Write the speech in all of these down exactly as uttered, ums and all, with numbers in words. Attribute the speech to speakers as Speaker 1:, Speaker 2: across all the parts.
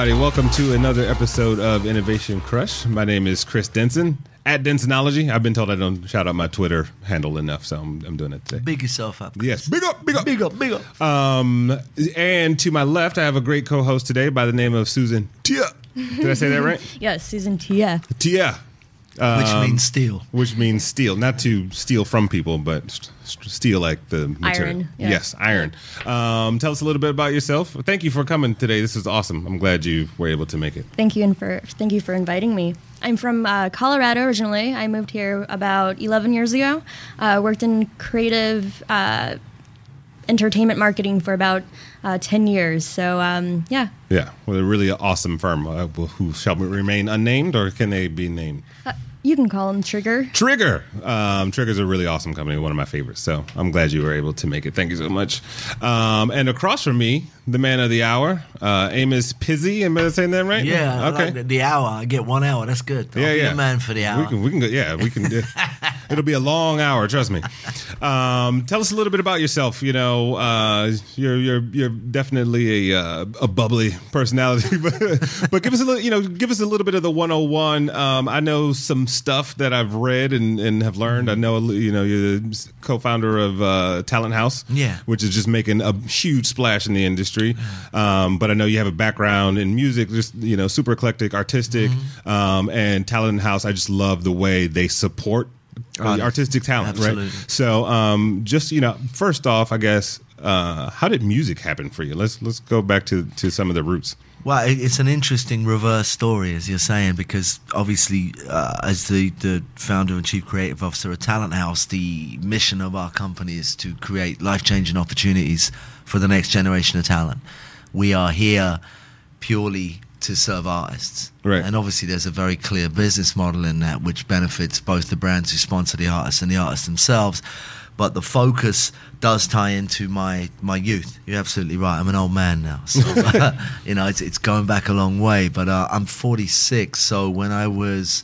Speaker 1: everybody. Welcome to another episode of Innovation Crush. My name is Chris Denson, at Densonology. I've been told I don't shout out my Twitter handle enough, so I'm, I'm doing it today.
Speaker 2: Big yourself up.
Speaker 1: Yes, big up, big up.
Speaker 2: Big up, big up.
Speaker 1: Um, and to my left, I have a great co-host today by the name of Susan Tia. Did I say that right?
Speaker 3: Yes, Susan Tia.
Speaker 1: Tia. Um,
Speaker 2: Which means steal.
Speaker 1: Which means steal. Not to steal from people, but st- st- steal like the material.
Speaker 3: Iron. Yeah.
Speaker 1: Yes, iron. Um, tell us a little bit about yourself. Thank you for coming today. This is awesome. I'm glad you were able to make it.
Speaker 3: Thank you and for thank you for inviting me. I'm from uh, Colorado originally. I moved here about eleven years ago. Uh, worked in creative uh, entertainment marketing for about uh, ten years. So um, yeah.
Speaker 1: Yeah, well, a really awesome firm. Uh, who shall remain unnamed, or can they be named?
Speaker 3: Uh, you can call them Trigger.
Speaker 1: Trigger. Um, Trigger's a really awesome company, one of my favorites. So I'm glad you were able to make it. Thank you so much. Um, and across from me, the man of the hour, uh, Amos Pizzi. Am I saying that right?
Speaker 2: Yeah,
Speaker 1: Okay.
Speaker 2: I like the, the hour. I get one hour. That's good. I'll
Speaker 1: Yeah,
Speaker 2: be
Speaker 1: yeah.
Speaker 2: the man for the hour.
Speaker 1: We can, we can go. Yeah, we can. do It'll be a long hour. Trust me. Um, tell us a little bit about yourself. You know, uh, you're you're you're definitely a uh, a bubbly personality, but but give us a little. You know, give us a little bit of the one oh one. Um, I know some stuff that I've read and, and have learned. I know you know you're the co-founder of uh, Talent House.
Speaker 2: Yeah.
Speaker 1: Which is just making a huge splash in the industry. Um, but I know you have a background in music, just you know, super eclectic, artistic,
Speaker 2: Mm-hmm.
Speaker 1: um, and Talent House. I just love the way they support uh,
Speaker 2: Right.
Speaker 1: artistic talent,
Speaker 2: Absolutely.
Speaker 1: right? So, um, just you know, first off, I guess, uh, how did music happen for you? Let's let's go back to, to some of the roots.
Speaker 2: Well, it- it's an interesting reverse story, as you're saying, because obviously, uh, as the, the founder and chief creative officer of Talent House, the mission of our company is to create life-changing opportunities for the next generation of talent. We are here purely to serve artists.
Speaker 1: Right.
Speaker 2: And obviously there's a very clear business model in that which benefits both the brands who sponsor the artists and the artists themselves. But the focus does tie into my, my youth. You're absolutely right. I'm an old man now. So, uh, you know, it's, it's going back a long way. But uh, I'm forty-six. So when I was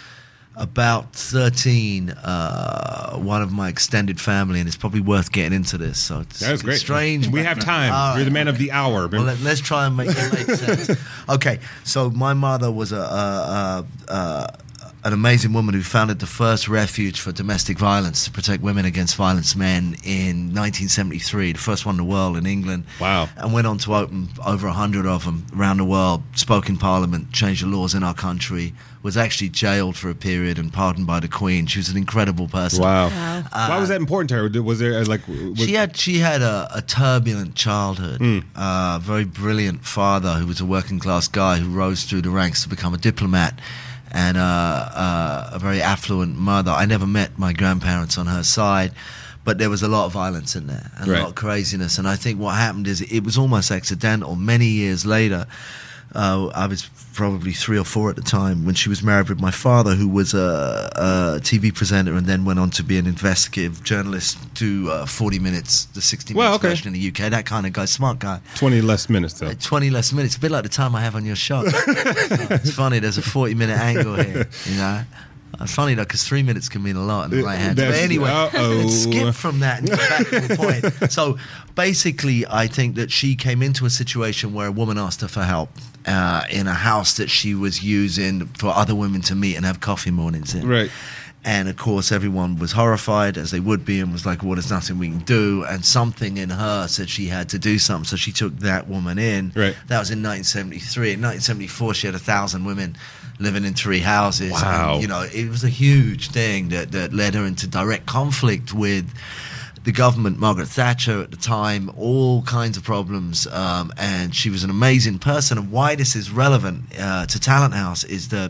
Speaker 2: about thirteen, uh, one of my extended family, and it's probably worth getting into this. So it's,
Speaker 1: That was great.
Speaker 2: it's strange.
Speaker 1: We
Speaker 2: but-
Speaker 1: have time.
Speaker 2: All right.
Speaker 1: You're the man of the hour.
Speaker 2: Well, let, let's try and make it make sense. Okay, so my mother was a, a, a, a an amazing woman who founded the first refuge for domestic violence to protect women against violence men in nineteen seventy-three, the first one in the world in England.
Speaker 1: Wow.
Speaker 2: And went on to open over a hundred of them around the world, spoke in Parliament, changed the laws in our country, was actually jailed for a period and pardoned by the Queen. She was an incredible person.
Speaker 1: Wow.
Speaker 3: Wow.
Speaker 1: Why was that important to her? Was there uh, like was,
Speaker 2: She had she had a, a turbulent childhood.
Speaker 1: Mm.
Speaker 2: Uh, very brilliant father who was a working class guy who rose through the ranks to become a diplomat, and uh, uh, a very affluent mother. I never met my grandparents on her side, but there was a lot of violence in there and
Speaker 1: Right.
Speaker 2: a lot of craziness. And I think what happened is it was almost accidental. Many years later, uh, I was probably three or four at the time when she was married with my father, who was a, a T V presenter and then went on to be an investigative journalist, do uh, forty minutes, the sixty minutes
Speaker 1: Well, okay.
Speaker 2: version in the U K. That kind of guy, smart guy.
Speaker 1: twenty less minutes though?
Speaker 2: Uh, twenty less minutes, a bit like the time I have on your show. It's funny, there's a forty minute angle here, you know. Uh, funny though, because three minutes can mean a lot in the right hand. But
Speaker 1: That's-
Speaker 2: anyway,
Speaker 1: uh-oh.
Speaker 2: let's skip from that and get back to the point. So basically, I think that she came into a situation where a woman asked her for help uh, in a house that she was using for other women to meet and have coffee mornings in.
Speaker 1: Right.
Speaker 2: And of course, everyone was horrified, as they would be, and was like, well, there's nothing we can do. And something in her said she had to do something. So she took that woman in.
Speaker 1: Right.
Speaker 2: That was in nineteen seventy-three. In nineteen seventy-four, she had a thousand women living in three houses.
Speaker 1: Wow.
Speaker 2: And, you know, it was a huge thing that, that led her into direct conflict with the government, Margaret Thatcher at the time, all kinds of problems. Um, and she was an amazing person. And why this is relevant uh, to Talent House is that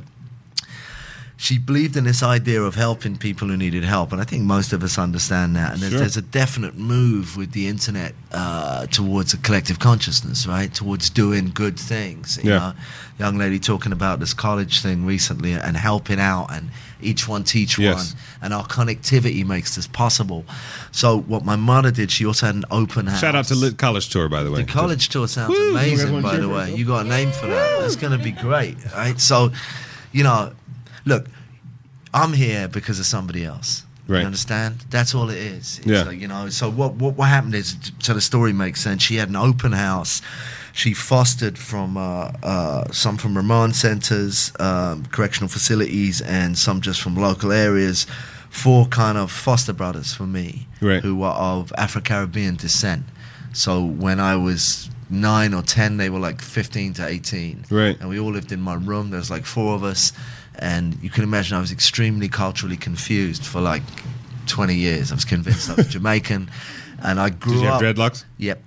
Speaker 2: she believed in this idea of helping people who needed help, and I think most of us understand that. And there's,
Speaker 1: Sure.
Speaker 2: there's a definite move with the internet uh, towards a collective consciousness, right? Towards doing good things. You
Speaker 1: Yeah.
Speaker 2: know, young lady talking about this college thing recently and helping out, and each one teach
Speaker 1: Yes.
Speaker 2: one, and our connectivity makes this possible. So what my mother did, she also had an open house.
Speaker 1: Shout out to Lit College Tour, by the way.
Speaker 2: The college tour sounds
Speaker 1: Woo! You guys
Speaker 2: amazing,
Speaker 1: wanna
Speaker 2: by
Speaker 1: cheer
Speaker 2: the
Speaker 1: for
Speaker 2: way.
Speaker 1: it?
Speaker 2: You got a name for that. That's going to be great, right? So, you know, look, I'm here because of somebody else.
Speaker 1: Right.
Speaker 2: You understand? That's all it is. It's
Speaker 1: Yeah.
Speaker 2: like, you know, so what, what what happened is, so the story makes sense. She had an open house. She fostered from uh, uh, some from remand centers, um, correctional facilities, and some just from local areas. Four kind of foster brothers for me,
Speaker 1: Right.
Speaker 2: who were of Afro-Caribbean descent. So when I was nine or ten, they were like fifteen to eighteen.
Speaker 1: Right.
Speaker 2: And we all lived in my room. There was like four of us. And you can imagine I was extremely culturally confused for like twenty years. I was convinced I was Jamaican. And I grew
Speaker 1: Did you have
Speaker 2: up...
Speaker 1: dreadlocks?
Speaker 2: Yep.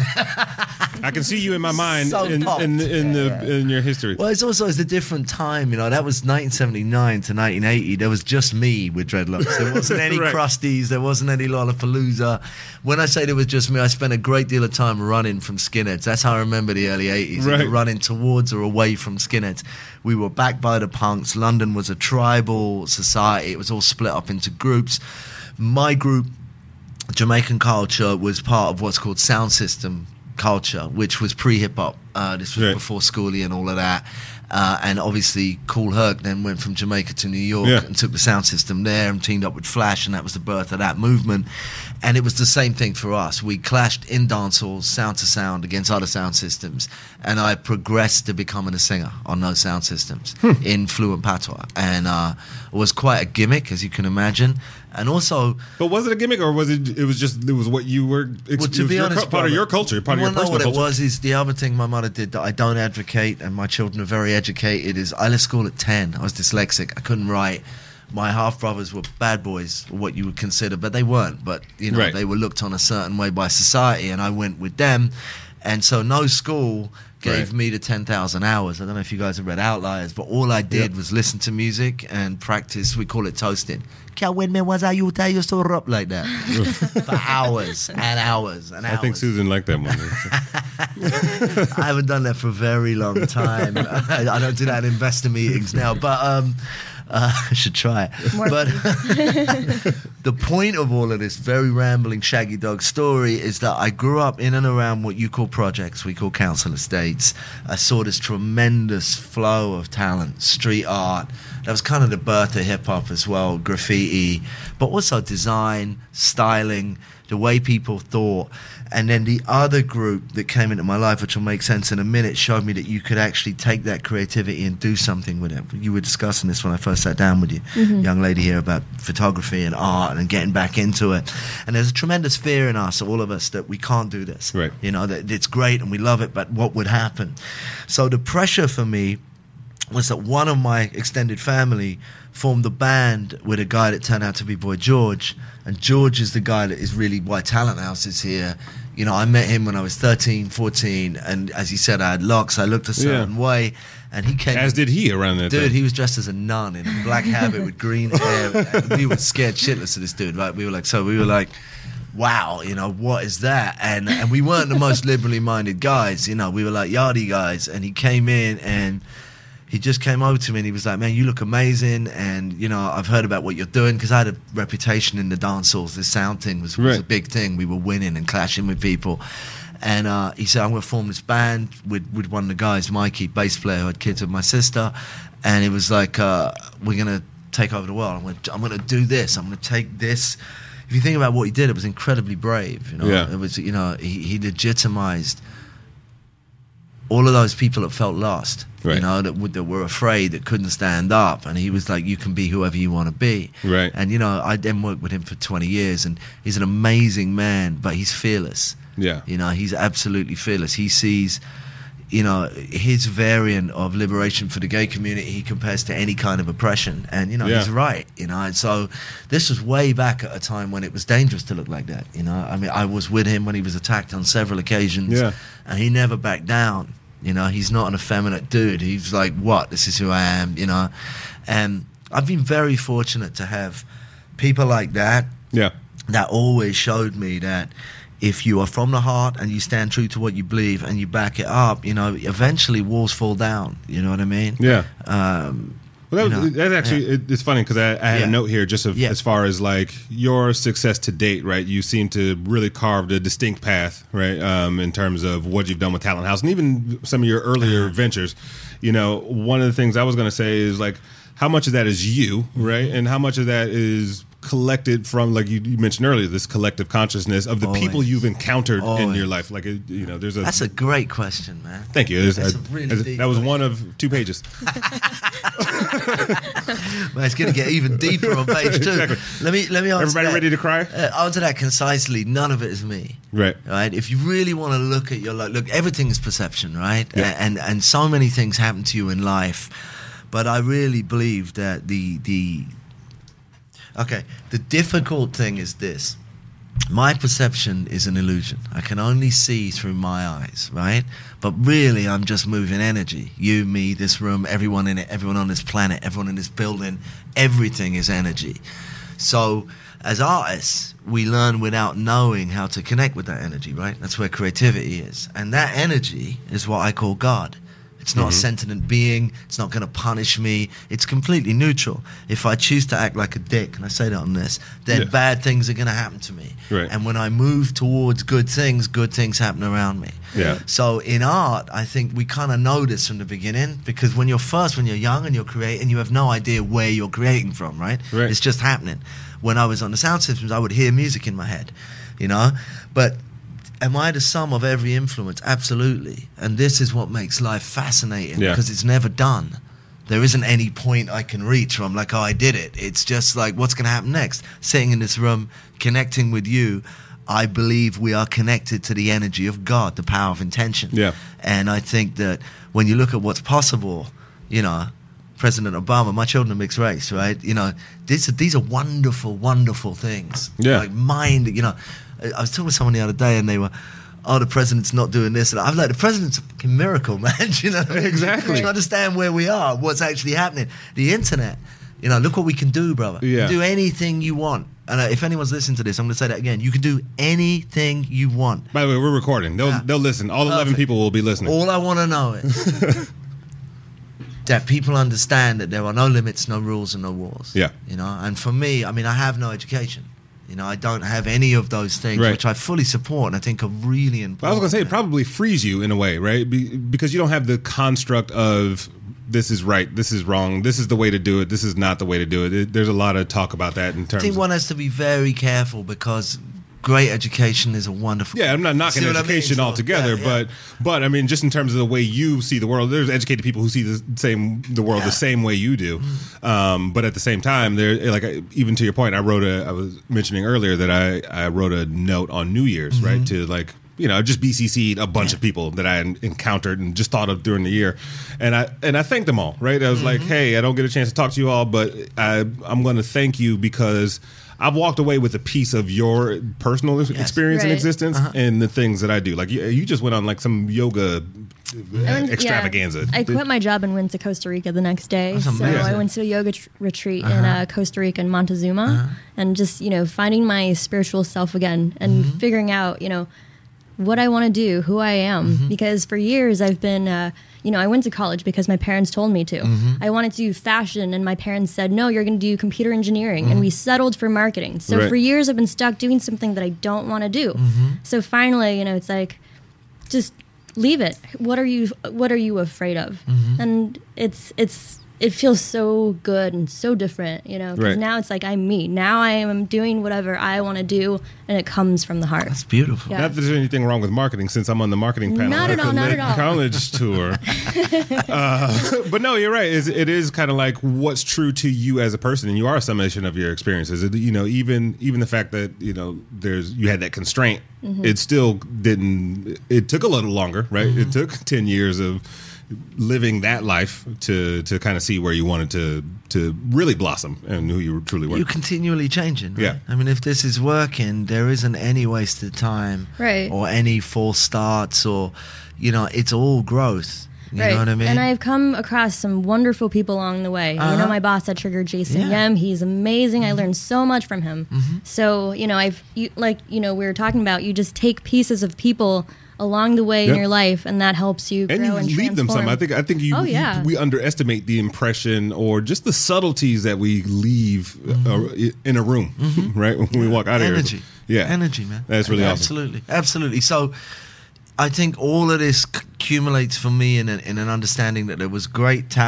Speaker 1: I can see you in my mind
Speaker 2: So
Speaker 1: in,
Speaker 2: popped.
Speaker 1: in, in, the, in your history.
Speaker 2: Well, it's also it's a different time, you know. That was nineteen seventy-nine to nineteen eighty. There was just me with dreadlocks. There wasn't any
Speaker 1: Right.
Speaker 2: crusties. There wasn't any Lollapalooza. When I say there was just me, I spent a great deal of time running from skinheads. That's how I remember the early eighties.
Speaker 1: Right.
Speaker 2: Either running towards or away from skinheads. We were backed by the punks. London was a tribal society. It was all split up into groups. My group, Jamaican culture, was part of what's called sound system culture, which was pre-hip hop. Uh, this was
Speaker 1: Right.
Speaker 2: before Schoolie and all of that. Uh, and obviously, Kool Herc then went from Jamaica to New York
Speaker 1: Yeah.
Speaker 2: and took the sound system there and teamed up with Flash, and that was the birth of that movement. And it was the same thing for us. We clashed in dance halls, sound to sound, against other sound systems. And I progressed to becoming a singer on those sound systems in fluent patois. And uh, it was quite a gimmick, as you can imagine. And also...
Speaker 1: But was it a gimmick, or was it? It was just it was what you were. Ex-
Speaker 2: Well, to
Speaker 1: it was
Speaker 2: be
Speaker 1: your
Speaker 2: honest,
Speaker 1: cu- part of
Speaker 2: brother,
Speaker 1: your culture, part of
Speaker 2: you
Speaker 1: your
Speaker 2: wanna know
Speaker 1: personal
Speaker 2: what
Speaker 1: culture.
Speaker 2: it was is the other thing my mother did that I don't advocate, and my children are very educated. Is I left school at ten. I was dyslexic. I couldn't write. My half brothers were bad boys, or what you would consider, but they weren't. But you know,
Speaker 1: Right.
Speaker 2: they were looked on a certain way by society, and I went with them. And so no school gave
Speaker 1: Right.
Speaker 2: me the ten thousand hours. I don't know if you guys have read Outliers, but all I did
Speaker 1: Yep.
Speaker 2: was listen to music and practice. We call it toasting. Can't win me was I you tell you so up like that for hours and hours and hours.
Speaker 1: I think Susan liked that one.
Speaker 2: I haven't done that for a very long time. I, I don't do that in investor meetings now, but um, uh, I should try it.
Speaker 3: More
Speaker 2: But the point of all of this very rambling Shaggy Dog story is that I grew up in and around what you call projects, we call council estates. I saw this tremendous flow of talent, street art. That was kind of the birth of hip-hop as well, graffiti, but also design, styling, the way people thought. And then the other group that came into my life, which will make sense in a minute, showed me that you could actually take that creativity and do something with it. You were discussing this when I first sat down with you, young lady here, about photography and art and getting back into it. And there's a tremendous fear in us, all of us, that we can't do this.
Speaker 1: Right.
Speaker 2: You know, that it's great and we love it, but what would happen? So the pressure for me was that one of my extended family formed a band with a guy that turned out to be Boy George, and George is the guy that is really why Talent House is here. You know, I met him when I was thirteen, fourteen, and as he said, I had locks, I looked a certain
Speaker 1: Yeah.
Speaker 2: way, and he came...
Speaker 1: As did he around that
Speaker 2: Dude,
Speaker 1: time.
Speaker 2: he was dressed as a nun in a black habit with green hair, and we were scared shitless of this dude, right? We were like, so we were like... wow, you know, what is that? And and we weren't the most liberally minded guys, you know, we were like yardie guys, and he came in and he just came over to me and he was like, man, you look amazing, and, you know, I've heard about what you're doing, because I had a reputation in the dance halls. This sound thing was, was
Speaker 1: Right.
Speaker 2: a big thing. We were winning and clashing with people. And uh, he said, I'm going to form this band with, with one of the guys, Mikey, bass player, who had kids with my sister. And it was like, uh, we're going to take over the world. I'm going to I'm going to do this. I'm going to take this. If you think about what he did, it was incredibly brave. You know,
Speaker 1: Yeah.
Speaker 2: it was, you know, he, he legitimized all of those people that felt lost,
Speaker 1: Right.
Speaker 2: you know, that, would, that were afraid, that couldn't stand up. And he was like, you can be whoever you want to be.
Speaker 1: Right.
Speaker 2: And, you know, I then worked with him for twenty years, and he's an amazing man, but he's fearless.
Speaker 1: Yeah.
Speaker 2: You know, he's absolutely fearless. He sees, you know, his variant of liberation for the gay community, he compares to any kind of oppression. And, you know,
Speaker 1: Yeah.
Speaker 2: he's right, you know. And so this was way back at a time when it was dangerous to look like that, you know. I mean, I was with him when he was attacked on several occasions.
Speaker 1: Yeah.
Speaker 2: And he never backed down. You know, he's not an effeminate dude. He's like, what? This is who I am, you know. And I've been very fortunate to have people like that
Speaker 1: Yeah.
Speaker 2: that always showed me that if you are from the heart and you stand true to what you believe and you back it up, you know, eventually walls fall down. You know what I mean?
Speaker 1: Yeah.
Speaker 2: Um,
Speaker 1: Well, that,
Speaker 2: you know,
Speaker 1: that's actually
Speaker 2: yeah.
Speaker 1: it, it's funny because I, I had
Speaker 2: Yeah.
Speaker 1: a note here just of,
Speaker 2: Yeah.
Speaker 1: as far as like your success to date, right? You seem to really carved a distinct path, right? Um, in terms of what you've done with Talent House and even some of your earlier ventures. You know, one of the things I was going to say is like, how much of that is you, right? And how much of that is collected from, like you, you mentioned earlier, this collective consciousness of the
Speaker 2: Always.
Speaker 1: people you've encountered in
Speaker 2: Always.
Speaker 1: your life? Like, a, you know, there's a.
Speaker 2: That's a great question, man.
Speaker 1: Thank you.
Speaker 2: That's
Speaker 1: I-
Speaker 2: a really
Speaker 1: I-
Speaker 2: deep
Speaker 1: that was
Speaker 2: question.
Speaker 1: one of two pages.
Speaker 2: Man, it's going to get even deeper on page two.
Speaker 1: Exactly.
Speaker 2: Let me let me answer
Speaker 1: Everybody
Speaker 2: that.
Speaker 1: ready to cry?
Speaker 2: Uh, answer that concisely. None of it is me.
Speaker 1: Right.
Speaker 2: Right. If you really want to look at your life, look, everything is perception, right?
Speaker 1: Yeah.
Speaker 2: And and so many things happen to you in life, but I really believe that the the okay, the difficult thing is this. My perception is an illusion. I can only see through my eyes, right? But really, I'm just moving energy. You, me, this room, everyone in it, everyone on this planet, everyone in this building, everything is energy. So, as artists, we learn without knowing how to connect with that energy, right? That's where creativity is. And that energy is what I call God. It's not a sentient being. It's not going to punish me. It's completely neutral. If I choose to act like a dick, and I say that on this, then
Speaker 1: Yeah.
Speaker 2: bad things are going to happen to me.
Speaker 1: Right.
Speaker 2: And when I move towards good things, good things happen around me.
Speaker 1: Yeah.
Speaker 2: So in art, I think we kind of know this from the beginning, because when you're first, when you're young and you're creating, you have no idea where you're creating from, right?
Speaker 1: Right.
Speaker 2: It's just happening. When I was on the sound systems, I would hear music in my head, you know? But am I the sum of every influence? Absolutely. And this is what makes life fascinating,
Speaker 1: Yeah.
Speaker 2: because it's never done. There isn't any point I can reach where I'm like, oh, I did it. It's just like, what's going to happen next? Sitting in this room, connecting with you, I believe we are connected to the energy of God, the power of intention.
Speaker 1: Yeah.
Speaker 2: And I think that when you look at what's possible, you know, President Obama, my children are mixed race, right? You know, these, these are wonderful, wonderful things.
Speaker 1: Yeah.
Speaker 2: Like mind, you know. I was talking to someone the other day and they were, oh, the president's not doing this. And I'm like, the president's a fucking miracle, man. Do you know what I mean?
Speaker 1: Exactly.
Speaker 2: Do you understand where we are, what's actually happening? The internet, you know, look what we can do, brother.
Speaker 1: Yeah.
Speaker 2: You can do anything you want. And uh, if anyone's listening to this, I'm going to say that again. You can do anything you want.
Speaker 1: By the way, we're recording. They'll
Speaker 2: Yeah.
Speaker 1: they'll listen. All eleven
Speaker 2: Perfect.
Speaker 1: people will be listening.
Speaker 2: All I want to know is that people understand that there are no limits, no rules, and no wars.
Speaker 1: Yeah.
Speaker 2: You know, and for me, I mean, I have no education. You know, I don't have any of those things,
Speaker 1: Right.
Speaker 2: which I fully support and I think are really important.
Speaker 1: I was going to say, it probably frees you in a way, right? Be, because you don't have the construct of this is right, this is wrong, this is the way to do it, this is not the way to do it. it there's a lot of talk about that in
Speaker 2: I
Speaker 1: terms
Speaker 2: think
Speaker 1: of...
Speaker 2: one has to be very careful because great education is a wonderful...
Speaker 1: Yeah, I'm not knocking
Speaker 2: See what I mean?
Speaker 1: education
Speaker 2: So,
Speaker 1: altogether,
Speaker 2: yeah, yeah.
Speaker 1: but but I mean, just in terms of the way you see the world, there's educated people who see the same the world
Speaker 2: Yeah.
Speaker 1: the same way you do. Um, but at the same time, there, like even to your point, I wrote a. I was mentioning earlier that I I wrote a note on New Year's,
Speaker 2: Mm-hmm.
Speaker 1: right, to like. You know, just B C C'd a bunch of people that I encountered and just thought of during the year, and I and I thanked them all. Right, I was like,
Speaker 2: Mm-hmm.
Speaker 1: "Hey, I don't get a chance to talk to you all, but I I'm going to thank you because I've walked away with a piece of your personal experience and
Speaker 3: Right.
Speaker 1: existence
Speaker 2: Uh-huh.
Speaker 1: and the things that I do. Like you, you just went on like some yoga
Speaker 3: I went-
Speaker 1: extravaganza.
Speaker 3: yeah. I quit my job and went to Costa Rica the next day.
Speaker 2: That's
Speaker 3: So
Speaker 2: amazing.
Speaker 3: I went to a yoga tr- retreat in uh, Costa Rica in Montezuma, and just you know finding my spiritual self again and
Speaker 2: Mm-hmm.
Speaker 3: figuring out you know what I want to do, who I am.
Speaker 2: Mm-hmm.
Speaker 3: Because for years I've been, uh, you know, I went to college because my parents told me to.
Speaker 2: Mm-hmm.
Speaker 3: I wanted to do fashion, and my parents said, no, you're going to do computer engineering. And we settled for marketing. So
Speaker 1: Right.
Speaker 3: for years I've been stuck doing something that I don't want to do. So finally, you know, it's like, just leave it. What are you, what are you afraid of? And it's, it's, it feels so good and so different, you know, because
Speaker 1: Right.
Speaker 3: now it's like I'm me. Now I am doing whatever I want to do, and it comes from the heart.
Speaker 2: That's beautiful.
Speaker 3: Yeah.
Speaker 1: Not that there's anything wrong with marketing, since I'm on the marketing panel
Speaker 3: Not
Speaker 1: at
Speaker 3: at all,
Speaker 1: the
Speaker 3: not
Speaker 1: Lake
Speaker 3: at all.
Speaker 1: College tour. uh, but no, you're right. It's, it is kind of like what's true to you as a person, and you are a summation of your experiences. It, you know, even even the fact that you know there's you had that constraint,
Speaker 3: Mm-hmm.
Speaker 1: it still didn't. It took a little longer, right? It took ten years of living that life to to kind of see where you wanted to to really blossom and who you truly were.
Speaker 2: You're continually changing. Right?
Speaker 1: Yeah.
Speaker 2: I mean, if this is working, there isn't any wasted time,
Speaker 3: Right.
Speaker 2: or any false starts, or you know, it's all growth. You know what I mean?
Speaker 3: And I've come across some wonderful people along the way. You
Speaker 2: Uh-huh.
Speaker 3: know, my boss at Trigger, Jason
Speaker 2: Yeah.
Speaker 3: Yem, he's amazing. I learned so much from him. So, you know, I've, you, like, you know, we were talking about, you just take pieces of people along the way
Speaker 1: Yep.
Speaker 3: in your life, and that helps you
Speaker 1: and
Speaker 3: grow
Speaker 1: you
Speaker 3: and
Speaker 1: leave them some.
Speaker 3: transform.
Speaker 1: I think. I think you,
Speaker 3: Oh,
Speaker 1: you-
Speaker 3: yeah.
Speaker 1: we underestimate the impression or just the subtleties that we leave uh, in a room, right? When we walk out of
Speaker 2: energy.
Speaker 1: here, yeah,
Speaker 2: Energy, man.
Speaker 1: That's really awesome.
Speaker 2: Absolutely. Absolutely. So I think all of this c- accumulates for me in, a, in an understanding that there was great talent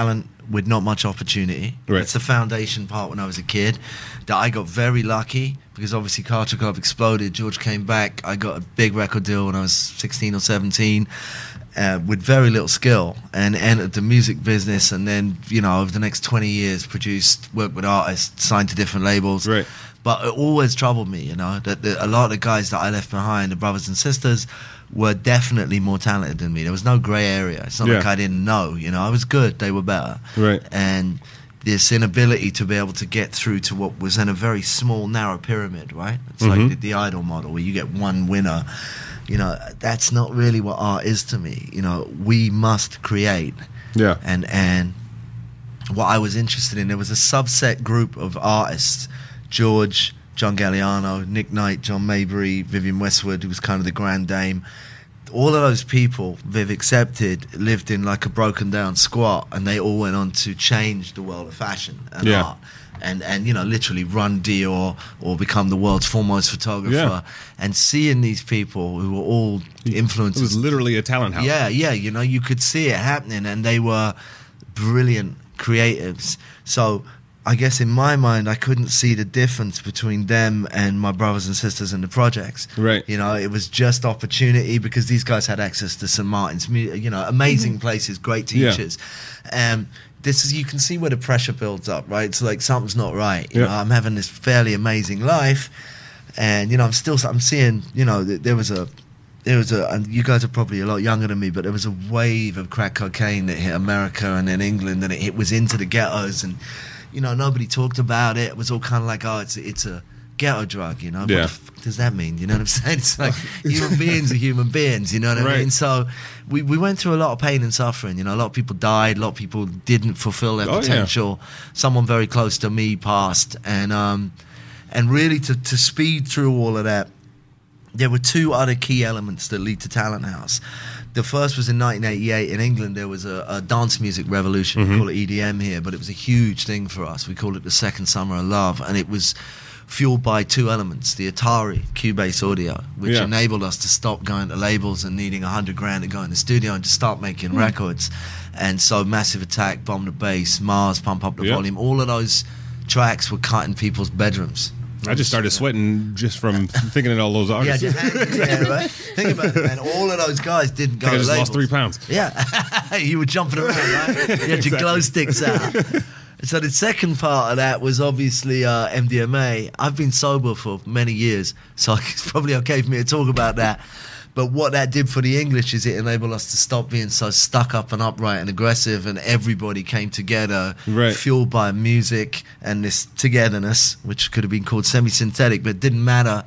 Speaker 2: with not much opportunity.
Speaker 1: Right.
Speaker 2: That's the foundation part when I was a kid. That I got very lucky because obviously Culture Club exploded. George came back. I got a big record deal when I was sixteen or seventeen. Uh, with very little skill, and entered the music business, and then, you know, over the next twenty years produced, worked with artists, signed to different labels.
Speaker 1: Right.
Speaker 2: But it always troubled me, you know, that the, a lot of the guys that I left behind, the brothers and sisters, were definitely more talented than me. There was no grey area. It's not
Speaker 1: Yeah.
Speaker 2: like I didn't know, you know. I was good, they were better.
Speaker 1: Right.
Speaker 2: And this inability to be able to get through to what was in a very small, narrow pyramid, right? It's
Speaker 1: Mhm.
Speaker 2: like the, the Idol model where you get one winner. You know, that's not really what art is to me. You know, we must create.
Speaker 1: Yeah.
Speaker 2: And and what I was interested in, there was a subset group of artists, George, John Galliano, Nick Knight, John Maybury, Vivienne Westwood, who was kind of the grand dame. All of those people, Viv accepted, lived in like a broken down squat, and they all went on to change the world of fashion and
Speaker 1: Yeah.
Speaker 2: art. And, and you know, literally run Dior or become the world's foremost photographer.
Speaker 1: Yeah.
Speaker 2: And seeing these people who were all
Speaker 1: It
Speaker 2: influencers.
Speaker 1: was literally a talent house.
Speaker 2: Yeah, yeah, you know, you could see it happening, and they were brilliant creatives. So I guess in my mind, I couldn't see the difference between them and my brothers and sisters in the projects.
Speaker 1: Right.
Speaker 2: You know, it was just opportunity because these guys had access to Saint Martin's, mu- you know, amazing places, great
Speaker 1: Yeah.
Speaker 2: teachers. Um, this is, you can see where the pressure builds up, right? It's like something's not right. You
Speaker 1: Yeah.
Speaker 2: know, I'm having this fairly amazing life, and you know, I'm still, I'm seeing, you know, th- there was a, there was a, and you guys are probably a lot younger than me, but there was a wave of crack cocaine that hit America and then England, and it, it was into the ghettos, and you know, nobody talked about it. It was all kind of like, oh, it's it's a ghetto drug, you know. What
Speaker 1: Yeah.
Speaker 2: the fuck does that mean? You know what I'm saying? It's like human beings are human beings, you know what I
Speaker 1: Right.
Speaker 2: mean? So we, we went through a lot of pain and suffering. You know, a lot of people died. A lot of people didn't fulfill their
Speaker 1: Oh, yeah.
Speaker 2: potential. Someone very close to me passed, and um, and really to to speed through all of that, there were two other key elements that lead to Talent House. The first was in nineteen eighty-eight in England. There was a, a dance music revolution.
Speaker 1: Mm-hmm.
Speaker 2: We call it E D M here, but it was a huge thing for us. We called it the second summer of love, and it was fueled by two elements: the Atari Cubase audio, which
Speaker 1: Yeah.
Speaker 2: enabled us to stop going to labels and needing a hundred grand to go in the studio and just start making records. And so, Massive Attack, Bomb the Bass, Mars, Pump Up the
Speaker 1: Yeah.
Speaker 2: Volume, all of those tracks were cut in people's bedrooms.
Speaker 1: I just started sweating just from thinking of all those
Speaker 2: Yeah,
Speaker 1: artists.
Speaker 2: just hanging there, right? Think about it, man. All of those guys didn't go
Speaker 1: I think I
Speaker 2: to
Speaker 1: just lost
Speaker 2: labels.
Speaker 1: three pounds.
Speaker 2: Yeah, you were jumping around, right? You had your
Speaker 1: Exactly.
Speaker 2: glow sticks out. So the second part of that was obviously uh, M D M A. I've been sober for many years, so it's probably okay for me to talk about that. But what that did for the English is it enabled us to stop being so stuck up and upright and aggressive, and everybody came together,
Speaker 1: Right.
Speaker 2: fueled by music and this togetherness, which could have been called semi-synthetic, but it didn't matter.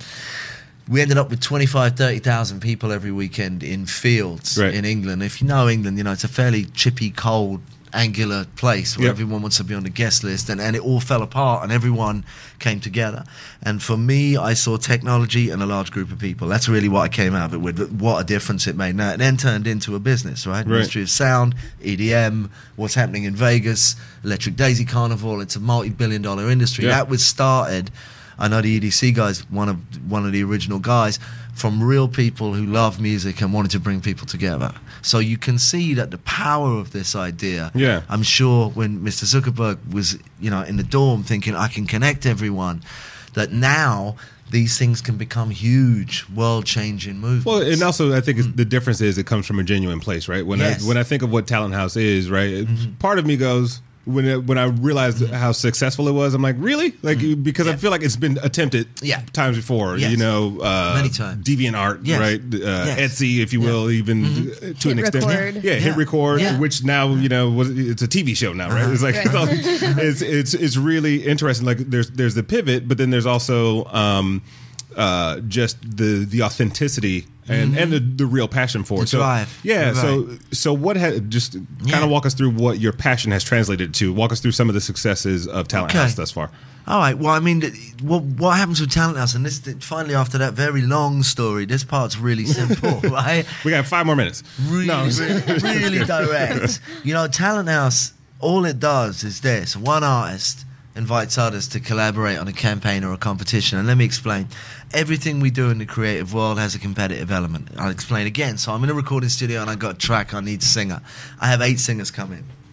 Speaker 2: We ended up with twenty-five, thirty thousand people every weekend in fields
Speaker 1: Right.
Speaker 2: in England. If you know England, you know, it's a fairly chippy, cold, angular place where
Speaker 1: Yep.
Speaker 2: everyone wants to be on the guest list, and, and it all fell apart and everyone came together. And for me, I saw technology and a large group of people. That's really what I came out of it with. What a difference it made. Now, it then turned into a business, right?
Speaker 1: Right.
Speaker 2: Ministry of Sound, E D M, what's happening in Vegas, Electric Daisy Carnival. It's a multi-billion dollar industry.
Speaker 1: Yeah.
Speaker 2: That was started, I know the E D C guys, one of one of the original guys, from real people who love music and wanted to bring people together. So you can see that the power of this idea.
Speaker 1: Yeah.
Speaker 2: I'm sure when Mister Zuckerberg was, you know, in the dorm thinking I can connect everyone, that now these things can become huge, world-changing movements.
Speaker 1: Well, and also I think it's, the difference is it comes from a genuine place, right? When
Speaker 2: Yes.
Speaker 1: I when I think of what Talent House is, right, part of me goes when it, when I realized how successful it was, I'm like, really? Like because I feel like it's been attempted
Speaker 2: Yeah.
Speaker 1: times before.
Speaker 2: Yes.
Speaker 1: You know, uh,
Speaker 2: Many times.
Speaker 1: DeviantArt,
Speaker 2: Yes.
Speaker 1: right? Uh,
Speaker 2: Yes.
Speaker 1: Etsy, if you will, even uh, to
Speaker 3: Hit
Speaker 1: an extent.
Speaker 3: record.
Speaker 1: Yeah, hit
Speaker 2: Yeah.
Speaker 1: record,
Speaker 2: Yeah.
Speaker 1: which now you know was, it's a T V show now, right? It's like
Speaker 3: Right.
Speaker 1: so it's it's it's really interesting. Like there's there's the pivot, but then there's also um, uh, just the the authenticity. And and the, the real passion for
Speaker 2: The
Speaker 1: it. So,
Speaker 2: drive.
Speaker 1: yeah.
Speaker 2: Right.
Speaker 1: So so what had just kind
Speaker 2: Yeah.
Speaker 1: of walk us through what your passion has translated to. Walk us through some of the successes of Talent
Speaker 2: Okay.
Speaker 1: House thus far.
Speaker 2: All right. Well, I mean, th- what what happens with Talent House? And this finally, after that very long story, this part's really simple, right?
Speaker 1: We got five more minutes.
Speaker 2: Really,
Speaker 1: No,
Speaker 2: really direct. You know, Talent House, all it does is this: one artist invites others to collaborate on a campaign or a competition. And let me explain. Everything we do in the creative world has a competitive element. I'll explain again. So I'm in a recording studio and I got a track, I need a singer. I have eight singers come in.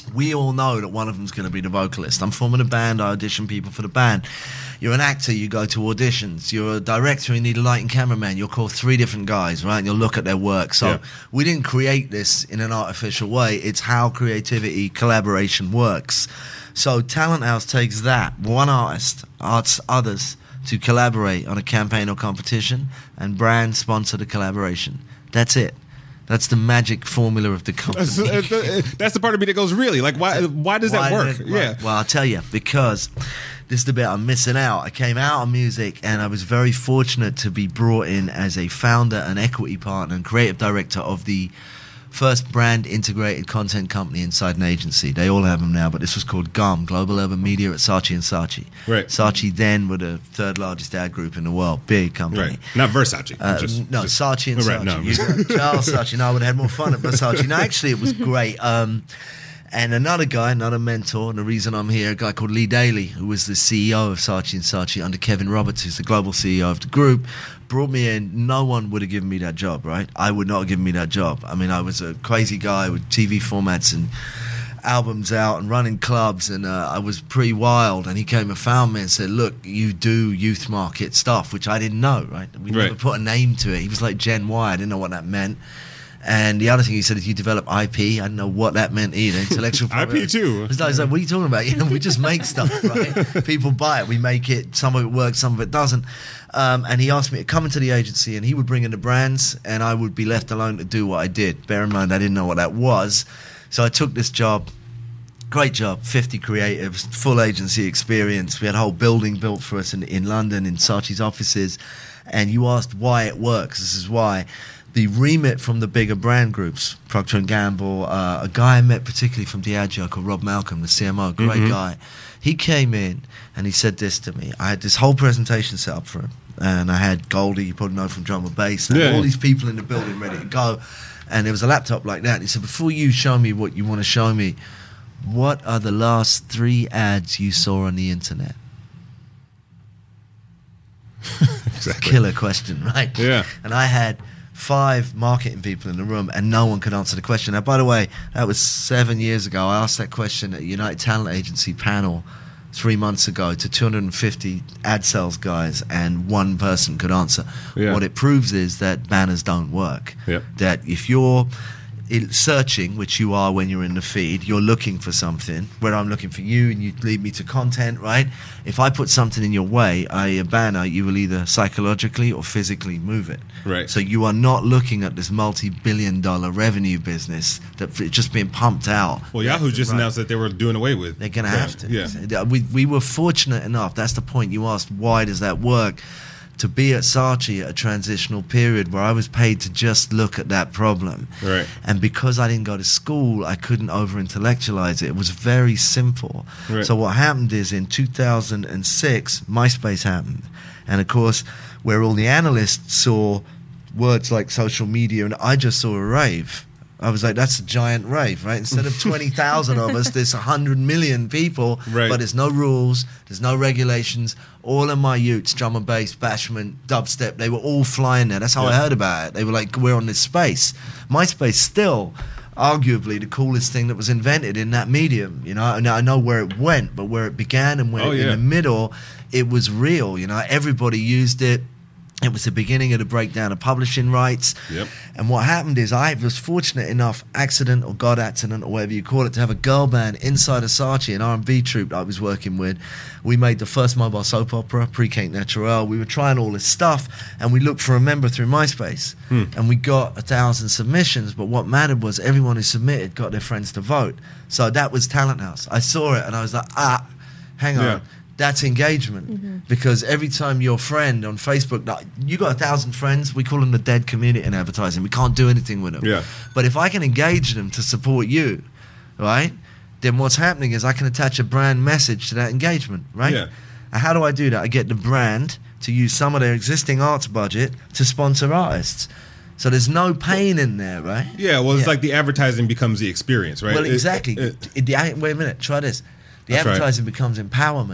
Speaker 2: we all know that one of them's going to be the vocalist. I'm forming a band, I audition people for the band. You're an actor, you go to auditions. You're a director, you need a light and cameraman. You'll call three different guys, right? And you'll look at their work. So
Speaker 1: yeah.
Speaker 2: we didn't create this in an artificial way. It's how creativity, collaboration works. So Talent House takes that, one artist, asks others to collaborate on a campaign or competition, and brands sponsor the collaboration. That's it. That's the magic formula of the company.
Speaker 1: That's, that's the part of me that goes, really? Like, why Why does why that work?
Speaker 2: Did,
Speaker 1: yeah.
Speaker 2: Well, I'll tell you, because this is the bit I'm missing out. I came out of music, and I was very fortunate to be brought in as a founder and equity partner and creative director of the first brand integrated content company inside an agency. They all have them now, but this was called G U M, Global Urban Media at Saatchi and Saatchi.
Speaker 1: Right.
Speaker 2: Saatchi then were the third largest ad group in the world. Big company.
Speaker 1: Right. Not Versace.
Speaker 2: Uh,
Speaker 1: just,
Speaker 2: no,
Speaker 1: just,
Speaker 2: Saatchi and
Speaker 1: right,
Speaker 2: Saatchi.
Speaker 1: no.
Speaker 2: You got Charles Saatchi. No, I would have had more fun at Versace. No, actually, it was great. Um, and another guy, another mentor, and the reason I'm here, a guy called Lee Daly, who was the C E O of Saatchi and Saatchi under Kevin Roberts, who's the global C E O of the group, brought me in. No one would have given me that job, right? I would not have given me that job. I mean, I was a crazy guy with T V formats and albums out and running clubs, and uh, I was pretty wild. And he came and found me and said, look, you do youth market stuff, which I didn't know, right? We
Speaker 1: right.
Speaker 2: never put a name to it. He was like Gen Y. I didn't know what that meant. And the other thing he said is you develop I P. I didn't know what that meant either. Intellectual property.
Speaker 1: I P too.
Speaker 2: I was like, what are you talking about? You know, we just make stuff, right? People buy it. We make it. Some of it works, some of it doesn't. Um, and he asked me to come into the agency, and he would bring in the brands, and I would be left alone to do what I did. Bear in mind, I didn't know what that was. So I took this job. Great job, fifty creatives, full agency experience. We had a whole building built for us in, in London, in Saatchi's offices. And you asked why it works. This is why. The remit from the bigger brand groups, Procter and Gamble, uh, a guy I met particularly from Diageo called Rob Malcolm, the C M O, great
Speaker 1: mm-hmm.
Speaker 2: guy. He came in and he said this to me. I had this whole presentation set up for him, and I had Goldie, you probably know from Drum and Bass, and
Speaker 1: yeah.
Speaker 2: all these people in the building ready to go. And there was a laptop like that. And he said, before you show me what you want to show me, what are the last three ads you saw on the internet?
Speaker 1: Exactly.
Speaker 2: Killer question, right?
Speaker 1: Yeah.
Speaker 2: And I had five marketing people in the room, and no one could answer the question. Now, by the way, that was seven years ago. I asked that question at United Talent Agency panel three months ago to two hundred fifty ad sales guys, and one person could answer.
Speaker 1: Yeah.
Speaker 2: What it proves is that banners don't work.
Speaker 1: Yep.
Speaker 2: That if you're in searching, which you are when you're in the feed, you're looking for something, where I'm looking for you and you lead me to content, right? If I put something in your way, that is a banner, you will either psychologically or physically move it.
Speaker 1: Right.
Speaker 2: So you are not looking at this multi-billion dollar revenue business that's just being pumped out.
Speaker 1: Well, Yahoo just
Speaker 2: right.
Speaker 1: announced that they were doing away with.
Speaker 2: They're going to
Speaker 1: yeah.
Speaker 2: have to.
Speaker 1: Yeah.
Speaker 2: We, we were fortunate enough, that's the point you asked, why does that work? To be at Saatchi at a transitional period where I was paid to just look at that problem.
Speaker 1: Right.
Speaker 2: And because I didn't go to school, I couldn't over-intellectualize it. It was very simple.
Speaker 1: Right.
Speaker 2: So what happened is in two thousand six, MySpace happened. And of course, where all the analysts saw words like social media, and I just saw a rave. I was like, that's a giant rave, right? Instead of twenty thousand of us, there's one hundred million people,
Speaker 1: right.
Speaker 2: but there's no rules, there's no regulations. All of my youths, drum and bass, bashment, dubstep, they were all flying there. That's how
Speaker 1: yeah.
Speaker 2: I heard about it. They were like, we're on this space. MySpace still, arguably, the coolest thing that was invented in that medium. You know, now I know where it went, but where it began and where
Speaker 1: oh,
Speaker 2: it,
Speaker 1: yeah.
Speaker 2: in the middle, it was real. You know, everybody used it. It was the beginning of the breakdown of publishing rights.
Speaker 1: Yep.
Speaker 2: And what happened is I was fortunate enough, accident or God accident or whatever you call it, to have a girl band inside of Saatchi, an R and B troupe that I was working with. We made the first mobile soap opera, Pre-Kate Naturelle. We were trying all this stuff, and we looked for a member through MySpace.
Speaker 1: Hmm.
Speaker 2: And we got a thousand submissions, but what mattered was everyone who submitted got their friends to vote. So that was Talent House. I saw it, and I was like, ah, hang on.
Speaker 1: Yeah.
Speaker 2: That's engagement, mm-hmm. because every time your friend on Facebook, like, you got a thousand friends, we call them the dead community in advertising. We can't do anything with them.
Speaker 1: Yeah.
Speaker 2: But if I can engage them to support you, right, then what's happening is I can attach a brand message to that engagement, right?
Speaker 1: Yeah.
Speaker 2: And how do I do that? I get the brand to use some of their existing arts budget to sponsor artists. So there's no pain in there, right?
Speaker 1: Yeah, well, it's
Speaker 2: Yeah.
Speaker 1: like the advertising becomes the experience, right?
Speaker 2: Well,
Speaker 1: It-
Speaker 2: exactly.
Speaker 1: it-
Speaker 2: it- the, wait a minute, try this. The
Speaker 1: That's right.
Speaker 2: advertising becomes empowerment.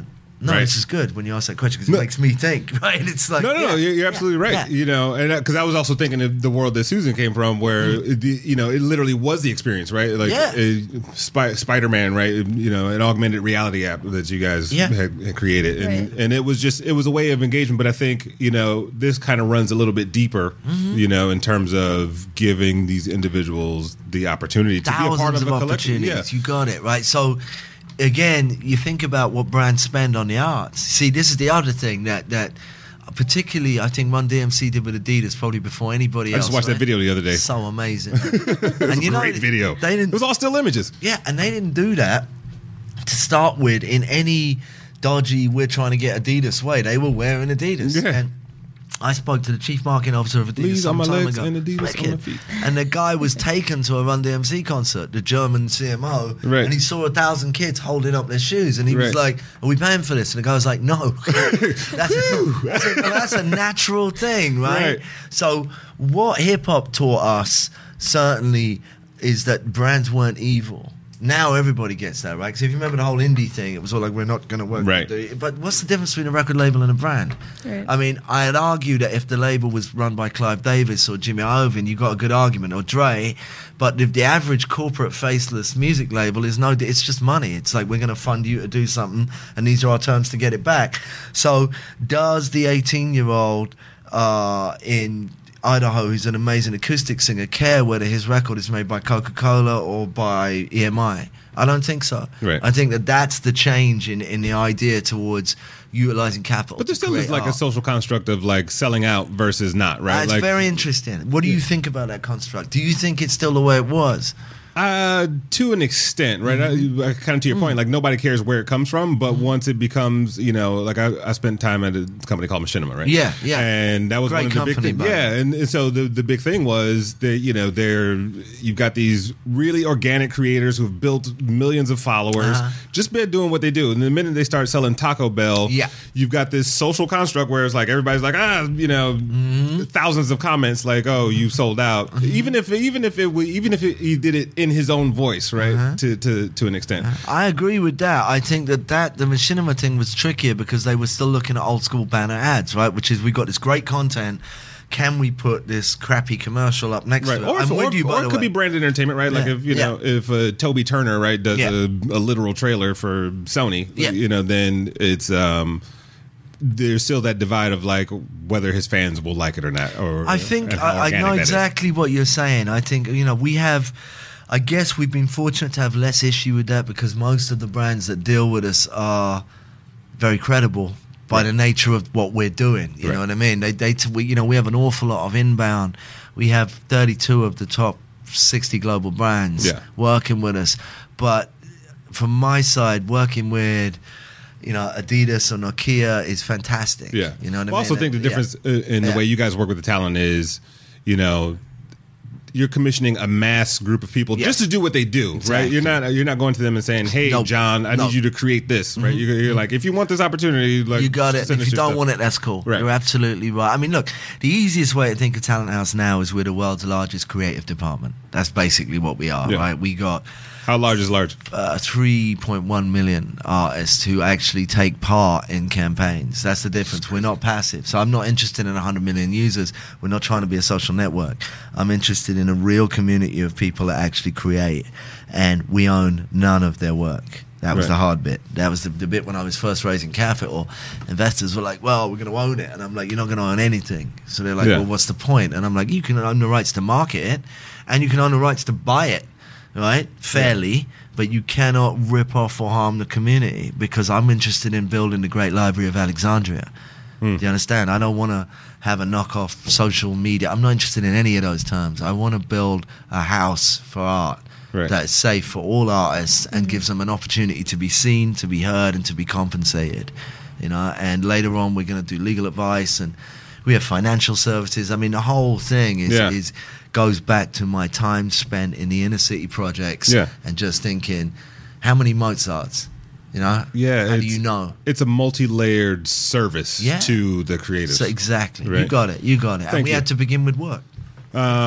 Speaker 2: No,
Speaker 1: right?
Speaker 2: this is good when you ask that question because it
Speaker 1: No.
Speaker 2: makes me think, right? It's like,
Speaker 1: No, no,
Speaker 2: yeah,
Speaker 1: no. You're, you're absolutely right.
Speaker 2: yeah.
Speaker 1: You know, and because I was also thinking of the world that Susan came from, where
Speaker 2: Mm.
Speaker 1: the, you know, it literally was the experience, right? Like
Speaker 2: Yeah.
Speaker 1: uh, Spy, Spider-Man, right? You know, an augmented reality app that you guys
Speaker 2: Yeah.
Speaker 1: had, had created, and
Speaker 3: Right.
Speaker 1: and it was just it was a way of engagement. But I think you know this kind of runs a little bit deeper,
Speaker 2: Mm-hmm.
Speaker 1: you know, in terms of giving these individuals the opportunity to be a part
Speaker 2: Thousands
Speaker 1: of
Speaker 2: of
Speaker 1: a collection.
Speaker 2: opportunities.
Speaker 1: Yeah.
Speaker 2: You got it, right? So, again, you think about what brands spend on the arts. See, this is the other thing that that particularly I think Run D M C did with Adidas probably before anybody
Speaker 1: I
Speaker 2: else.
Speaker 1: just watched
Speaker 2: right?
Speaker 1: that video the other day.
Speaker 2: So amazing.
Speaker 1: It was
Speaker 2: and you
Speaker 1: a
Speaker 2: know,
Speaker 1: great video.
Speaker 2: They
Speaker 1: It
Speaker 2: didn't.
Speaker 1: was all still images.
Speaker 2: Yeah, and they didn't do that to start with in any dodgy, we're trying to get Adidas way. They were wearing Adidas.
Speaker 1: Yeah.
Speaker 2: And I spoke to the chief marketing officer of Adidas
Speaker 1: Leaves on
Speaker 2: some
Speaker 1: my
Speaker 2: time
Speaker 1: legs
Speaker 2: ago.
Speaker 1: and Adidas
Speaker 2: Wicked.
Speaker 1: on my feet.
Speaker 2: And the guy was taken to a Run D M C concert, the German C M O,
Speaker 1: Right.
Speaker 2: and he saw a thousand kids holding up their shoes, and he was
Speaker 1: Right.
Speaker 2: like, "Are we paying for this?" And the guy was like, "No." that's, a, that's, a, well, that's a natural thing, right?
Speaker 1: Right.
Speaker 2: So what hip hop taught us certainly is that brands weren't evil. Now everybody gets that, right? Because if you remember the whole indie thing, it was all like, we're not going to work.
Speaker 1: Right.
Speaker 2: with the- But what's the difference between a record label and a brand?
Speaker 3: Right.
Speaker 2: I mean, I'd argue that if the label was run by Clive Davis or Jimmy Iovine, you got a good argument, or Dre. But if the average corporate faceless music label is no, it's just money. It's like, we're going to fund you to do something, and these are our terms to get it back. So does the eighteen-year-old uh, in Idaho, who's an amazing acoustic singer, care whether his record is made by Coca-Cola or by E M I? I don't think so.
Speaker 1: Right.
Speaker 2: I think that that's the change in, in the idea towards utilizing capital.
Speaker 1: But there
Speaker 2: to
Speaker 1: still is
Speaker 2: create
Speaker 1: like a
Speaker 2: art.
Speaker 1: social construct of like selling out versus not, right?
Speaker 2: That's
Speaker 1: like,
Speaker 2: very interesting. What do you think about that construct? Do you think it's still the way it was?
Speaker 1: Uh, to an extent, right?
Speaker 2: Mm-hmm.
Speaker 1: I, I, kind of to your point, like nobody cares where it comes from, but once it becomes, you know, like I, I spent time at a company called Machinima, right?
Speaker 2: Yeah, yeah.
Speaker 1: and that was
Speaker 2: Great
Speaker 1: one of the big
Speaker 2: company,
Speaker 1: things.
Speaker 2: by the
Speaker 1: Yeah,
Speaker 2: way.
Speaker 1: and, and so the the big thing was that you know they're you've got these really organic creators who've built millions of followers
Speaker 2: Uh-huh.
Speaker 1: just by doing what they do. And the minute they start selling Taco Bell,
Speaker 2: Yeah.
Speaker 1: you've got this social construct where it's like everybody's like ah, you know,
Speaker 2: Mm-hmm.
Speaker 1: thousands of comments like oh you sold out, even if even if it wa- even if it, he did it in his own voice. Right,
Speaker 2: Uh-huh.
Speaker 1: to, to to an extent.
Speaker 2: I agree with that. I think that, that the Machinima thing was trickier because they were still looking at old school banner ads, right? Which is, we got this great content. Can we put this crappy commercial up next
Speaker 1: Right,
Speaker 2: to it?
Speaker 1: or, if,
Speaker 2: I'm
Speaker 1: or,
Speaker 2: with you, by
Speaker 1: or
Speaker 2: the
Speaker 1: it could
Speaker 2: way.
Speaker 1: be branded entertainment, right? Like
Speaker 2: Yeah,
Speaker 1: if you
Speaker 2: yeah.
Speaker 1: know if uh, Toby Turner, right, does
Speaker 2: Yeah.
Speaker 1: a, a literal trailer for Sony,
Speaker 2: Yeah.
Speaker 1: you know, then it's um, there's still that divide of like whether his fans will like it or not. Or
Speaker 2: I think
Speaker 1: and how
Speaker 2: I, I
Speaker 1: organic
Speaker 2: know
Speaker 1: that is.
Speaker 2: exactly what you're saying. I think, you know, we have, I guess we've been fortunate to have less issue with that because most of the brands that deal with us are very credible by
Speaker 1: Right.
Speaker 2: the nature of what we're doing. You
Speaker 1: Right.
Speaker 2: know what I mean? They, they, we, you know, we have an awful lot of inbound. We have thirty-two of the top sixty global brands
Speaker 1: Yeah.
Speaker 2: working with us. But from my side, working with, you know, Adidas or Nokia is fantastic.
Speaker 1: Yeah,
Speaker 2: You know what
Speaker 1: I
Speaker 2: I mean?
Speaker 1: also think the
Speaker 2: Yeah.
Speaker 1: difference uh in the
Speaker 2: Yeah.
Speaker 1: way you guys work with the talent is, you know. You're commissioning a mass group of people
Speaker 2: Yeah.
Speaker 1: just to do what they do, right?
Speaker 2: Exactly.
Speaker 1: You're not you're not going to them and saying, "Hey,
Speaker 2: Nope.
Speaker 1: John, I
Speaker 2: Nope.
Speaker 1: need you to create this." Right? You're, you're like, if you want this opportunity, like
Speaker 2: You got it.
Speaker 1: send
Speaker 2: If
Speaker 1: us
Speaker 2: you
Speaker 1: your
Speaker 2: don't
Speaker 1: stuff.
Speaker 2: want it, that's cool.
Speaker 1: Right.
Speaker 2: You're absolutely right. I mean, look, the easiest way to think of Talent House now is we're the world's largest creative department. That's basically what we are,
Speaker 1: Yeah.
Speaker 2: right? We got
Speaker 1: How large is large?
Speaker 2: uh, three point one million artists who actually take part in campaigns. That's the difference. We're not passive. So I'm not interested in one hundred million users. We're not trying to be a social network. I'm interested in a real community of people that actually create, and we own none of their work. That was
Speaker 1: Right.
Speaker 2: the hard bit. That was the, the bit when I was first raising capital. Investors were like, well, we're going to own it. And I'm like, you're not going to own anything. So they're like,
Speaker 1: Yeah.
Speaker 2: well, what's the point? And I'm like, you can own the rights to market it, and you can own the rights to buy it, right? Fairly. But you cannot rip off or harm the community because I'm interested in building the Great Library of Alexandria.
Speaker 1: Hmm.
Speaker 2: Do you understand? I don't want to have a knockoff social media. I'm not interested in any of those terms. I want to build a house for art.
Speaker 1: Right.
Speaker 2: That is safe for all artists and gives them an opportunity to be seen, to be heard, and to be compensated. You know, and later on we're going to do legal advice, and we have financial services. I mean, the whole thing is,
Speaker 1: Yeah.
Speaker 2: is goes back to my time spent in the inner city projects,
Speaker 1: Yeah.
Speaker 2: and just thinking, how many Mozarts? You know,
Speaker 1: Yeah,
Speaker 2: How do
Speaker 1: it's-
Speaker 2: you know?
Speaker 1: It's a multi-layered service
Speaker 2: Yeah.
Speaker 1: to the creators.
Speaker 2: So exactly, you
Speaker 1: Right.
Speaker 2: got it. You got it.
Speaker 1: Thank
Speaker 2: and we
Speaker 1: you.
Speaker 2: had to begin with work.
Speaker 1: Um,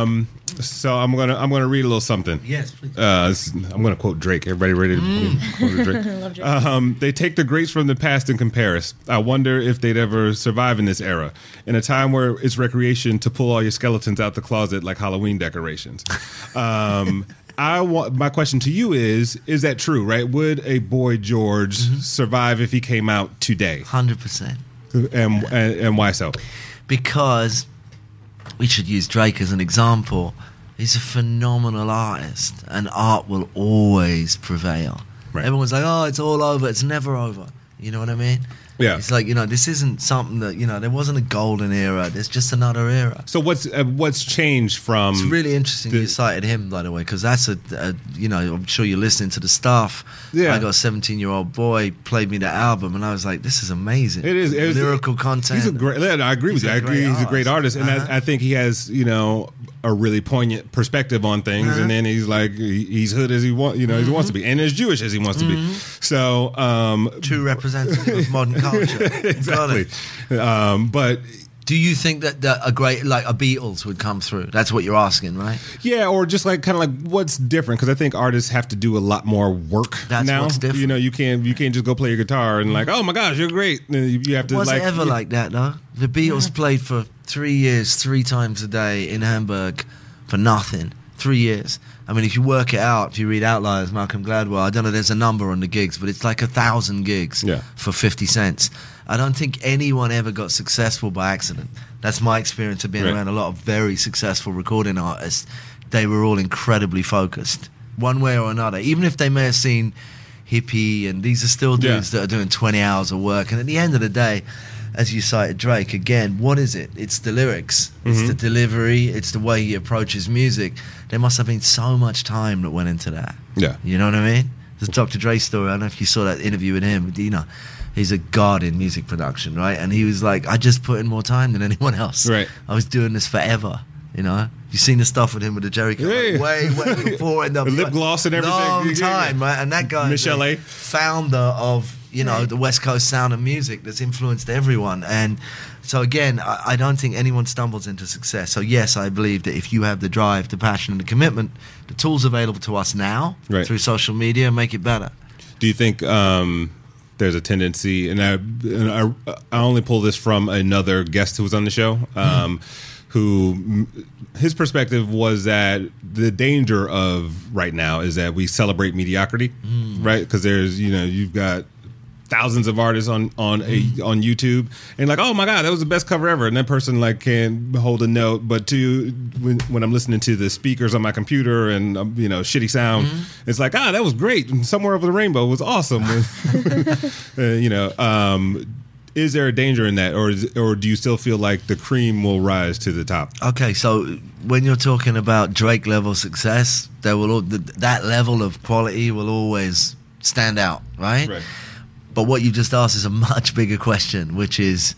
Speaker 1: So I'm gonna I'm gonna read a little something.
Speaker 2: Yes, please.
Speaker 1: Uh, this- I'm gonna quote Drake. Everybody ready to
Speaker 2: Mm.
Speaker 1: quote Drake?
Speaker 3: Love Drake.
Speaker 1: Um, they take the greats from the past and compare us. I wonder if they'd ever survive in this era, in a time where it's recreation to pull all your skeletons out the closet like Halloween decorations. Um, I want my question to you is: Is that true? Right? Would a Boy George
Speaker 2: Mm-hmm.
Speaker 1: survive if he came out today?
Speaker 2: one hundred percent.
Speaker 1: And, and and why so?
Speaker 2: Because we should use Drake as an example. He's a phenomenal artist, and art will always prevail.
Speaker 1: Right.
Speaker 2: Everyone's like, "Oh, it's all over." It's never over. You know what I mean?
Speaker 1: Yeah.
Speaker 2: It's like, you know, this isn't something that, you know, there wasn't a golden era. There's just another era.
Speaker 1: So what's uh, what's changed from?
Speaker 2: It's really interesting
Speaker 1: the-
Speaker 2: you cited him, by the way, because that's a, a, you know, I'm sure you're listening to the stuff.
Speaker 1: Yeah.
Speaker 2: I got a seventeen-year-old boy played me the album, and I was like, this is amazing.
Speaker 1: It is it was-
Speaker 2: lyrical content.
Speaker 1: He's a great. I agree with
Speaker 2: He's
Speaker 1: you.
Speaker 2: a
Speaker 1: I agree.
Speaker 2: great
Speaker 1: He's a great artist,
Speaker 2: artist.
Speaker 1: and
Speaker 2: Uh-huh.
Speaker 1: I, I think he has you know a really poignant perspective on things.
Speaker 2: Uh-huh.
Speaker 1: And then he's like he- he's hood as he want you know as he wants to be, and as Jewish as he wants to be. So um,
Speaker 2: True representative of modern culture. Got
Speaker 1: exactly.
Speaker 2: it.
Speaker 1: Um, but
Speaker 2: Do you think that, that a great, like a Beatles would come through? That's what you're asking, right?
Speaker 1: yeah, or just like kind of like what's different because I think artists have to do a lot more work
Speaker 2: That's
Speaker 1: now.
Speaker 2: what's different.
Speaker 1: You know, you can't you can't just go play your guitar and like, oh my gosh, you're great. You you have to
Speaker 2: Was
Speaker 1: like
Speaker 2: it ever
Speaker 1: yeah.
Speaker 2: like that, though? The Beatles played for three years, three times a day in Hamburg for nothing. Three years. I mean, if you work it out, if you read Outliers, Malcolm Gladwell, I don't know, there's a number on the gigs, but it's like a thousand gigs
Speaker 1: Yeah.
Speaker 2: for fifty cents. I don't think anyone ever got successful by accident. That's my experience of being
Speaker 1: Right.
Speaker 2: around a lot of very successful recording artists. They were all incredibly focused, one way or another. Even if they may have seen hippie, and these are still dudes
Speaker 1: Yeah.
Speaker 2: that are doing twenty hours of work. And at the end of the day, as you cited Drake, again, what is it? It's the lyrics. It's
Speaker 1: Mm-hmm.
Speaker 2: the delivery. It's the way he approaches music. There must have been so much time that went into that.
Speaker 1: Yeah.
Speaker 2: You know what I mean? The Doctor Dre story, I don't know if you saw that interview with him. You know, he's a god in music production, right? And he was like, I just put in more time than anyone else.
Speaker 1: Right.
Speaker 2: I was doing this forever, you know? You seen the stuff with him with the Jerry Curl?
Speaker 1: Yeah.
Speaker 2: Way, way before. And
Speaker 1: The lip gloss and everything.
Speaker 2: Long
Speaker 1: Yeah, yeah.
Speaker 2: time, right? And that guy,
Speaker 1: Michelle
Speaker 2: the
Speaker 1: A.
Speaker 2: founder of, you know,
Speaker 3: Right.
Speaker 2: the West Coast sound of music that's influenced everyone. And so again, I, I don't think anyone stumbles into success. So yes, I believe that if you have the drive, the passion, and the commitment, the tools available to us now
Speaker 1: Right.
Speaker 2: through social media make it better.
Speaker 1: Do you think um, there's a tendency, and I, and I, I only pull this from another guest who was on the show, um, who his perspective was that the danger of right now is that we celebrate mediocrity, right? Because there's, you know, you've got thousands of artists on on a on YouTube, and like, oh my god, that was the best cover ever, and that person like can hold a note, but to when, when I'm listening to the speakers on my computer and um, you know, shitty sound, it's like, ah, that was great, and Somewhere Over the Rainbow was awesome. uh, you know, um, is there a danger in that, or is, or do you still feel like the cream will rise to the top?
Speaker 2: Okay, so when you're talking about Drake level success, there will al- th- that level of quality will always stand out, right?
Speaker 1: Right.
Speaker 2: But what you just asked is a much bigger question, which is,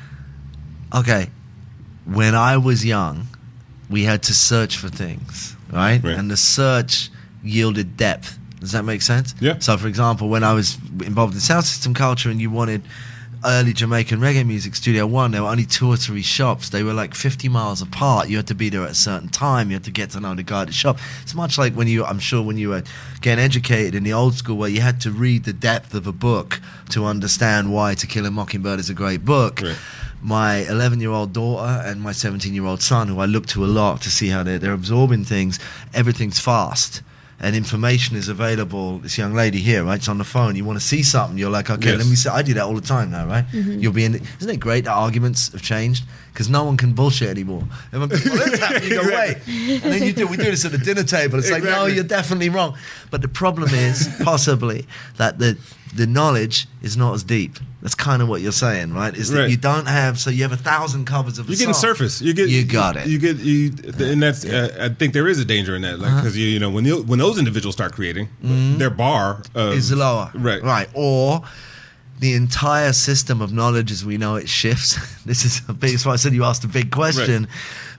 Speaker 2: okay, when I was young, we had to search for things, right?
Speaker 1: Right.
Speaker 2: And the search yielded depth. Does that make sense?
Speaker 1: Yeah.
Speaker 2: So, for example, when I was involved in sound system culture and you wanted early Jamaican reggae music, Studio One, there were only two or three shops. They were like fifty miles apart. You had to be there at a certain time. You had to get to know the guy at the shop. It's much like when you, I'm sure when you were getting educated in the old school, where you had to read the depth of a book to understand why To Kill a Mockingbird is a great book.
Speaker 1: Right.
Speaker 2: My eleven-year-old daughter and my seventeen-year-old son, who I look to a lot to see how they're, they're absorbing things, everything's fast. And information is available. This young lady here, right? It's on the phone. You want to see something? You're like, okay,
Speaker 1: Yes.
Speaker 2: let me see. I do that all the time now, right? You'll be in. Isn't it great that arguments have changed? Because no one can bullshit anymore. Everyone goes, well, that's happening. You go, wait. And then you do. We do this at the dinner table. It's like, no,
Speaker 1: Exactly.
Speaker 2: you're definitely wrong. But the problem is possibly that the the knowledge is not as deep. That's kind of what you're saying, right? Is that
Speaker 1: Right.
Speaker 2: you don't have. So you have a thousand covers of.
Speaker 1: You're
Speaker 2: a
Speaker 1: getting
Speaker 2: song.
Speaker 1: surface. You get
Speaker 2: You got it.
Speaker 1: You get you, and that's. Uh, I think there is a danger in that, like because you, you know when you, when those individuals start creating, their bar of,
Speaker 2: Is lower.
Speaker 1: right?
Speaker 2: Right. Or the entire system of knowledge as we know it shifts. This is a big, that's why I said you asked a big question.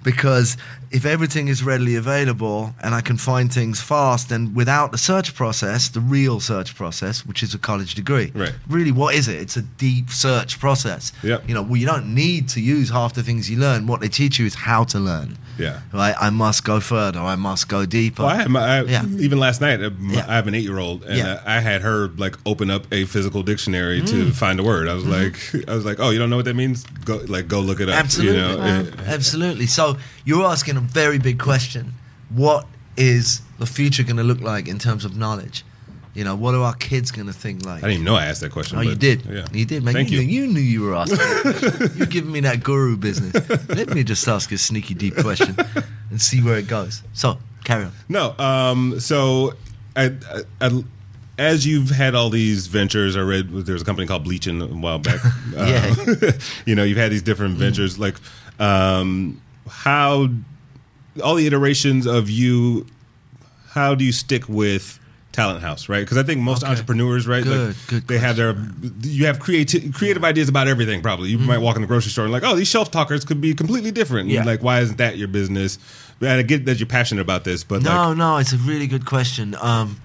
Speaker 2: because if everything is readily available and I can find things fast, then without the search process, the real search process, which is a college degree,
Speaker 1: right.
Speaker 2: really, what is it? It's a deep search process.
Speaker 1: Yep.
Speaker 2: You know, well, you don't need to use half the things you learn. What they teach you is how to learn.
Speaker 1: Yeah.
Speaker 2: Right. I must go further. I must go deeper.
Speaker 1: Well, I had my, I,
Speaker 2: Yeah.
Speaker 1: even last night, uh, my,
Speaker 2: Yeah.
Speaker 1: I have an eight-year-old, and
Speaker 2: Yeah.
Speaker 1: uh, I had her like open up a physical dictionary
Speaker 2: Mm.
Speaker 1: to find a word. I was like, I was like, oh, you don't know what that means? Go like go look it up.
Speaker 2: Absolutely.
Speaker 1: You know?
Speaker 3: Wow.
Speaker 1: Uh,
Speaker 2: Absolutely. So you're asking a very big question. What is the future going to look like in terms of knowledge? You know, what are our kids going to think like?
Speaker 1: I didn't even know I asked that question.
Speaker 2: Oh,
Speaker 1: but,
Speaker 2: you did.
Speaker 1: Yeah.
Speaker 2: You did, man.
Speaker 1: Thank
Speaker 2: you,
Speaker 1: you.
Speaker 2: Knew, you knew you were asking. You're giving me that guru business. Let me just ask a sneaky deep question and see where it goes. So, carry on.
Speaker 1: No. Um. So, I, I, I, as you've had all these ventures, I read there was a company called Bleachin' a while back.
Speaker 2: Yeah.
Speaker 1: Uh, you know, you've had these different ventures. Like, um, how all the iterations of you. How do you stick with Talent House, right? Because I think most
Speaker 2: Okay.
Speaker 1: entrepreneurs, right,
Speaker 2: Good,
Speaker 1: like
Speaker 2: good
Speaker 1: they have their, you have creative creative ideas about everything. Probably you might walk in the grocery store and like, oh, these shelf talkers could be completely different.
Speaker 2: Yeah.
Speaker 1: And like, why isn't that your business? And I get that you're passionate about this, but
Speaker 2: No,
Speaker 1: like,
Speaker 2: no, it's a really good question. Um,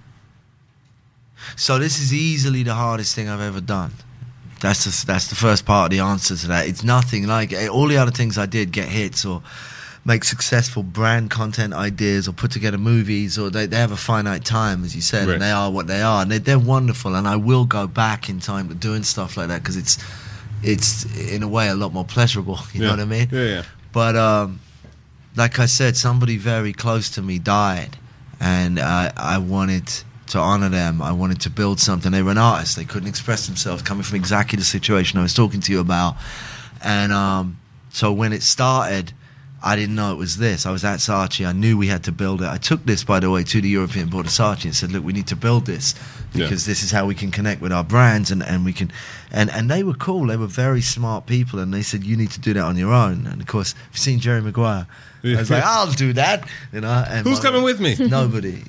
Speaker 2: so this is easily the hardest thing I've ever done. That's the, that's the first part of the answer to that. It's nothing like all the other things I did, get hits or make successful brand content ideas or put together movies, or they, they have a finite time, as you said,
Speaker 1: Right.
Speaker 2: and they are what they are. And they, they're wonderful, and I will go back in time to doing stuff like that because it's, it's in a way a lot more pleasurable, you know
Speaker 1: Yeah.
Speaker 2: what I mean?
Speaker 1: Yeah, yeah.
Speaker 2: But um, like I said, somebody very close to me died, and I, I wanted to honor them. I wanted to build something. They were an artist. They couldn't express themselves, coming from exactly the situation I was talking to you about. And um, so when it started, I didn't know it was this. I was at Saatchi. I knew we had to build it. I took this, by the way, to the European board of Saatchi and said, look, we need to build this because
Speaker 1: Yeah.
Speaker 2: this is how we can connect with our brands, and, and we can and, and they were cool. They were very smart people, and they said, you need to do that on your own. And of course, if you've seen Jerry Maguire, I was like, I'll do that. You know, and
Speaker 1: who's
Speaker 2: my-
Speaker 1: coming with me?
Speaker 2: Nobody.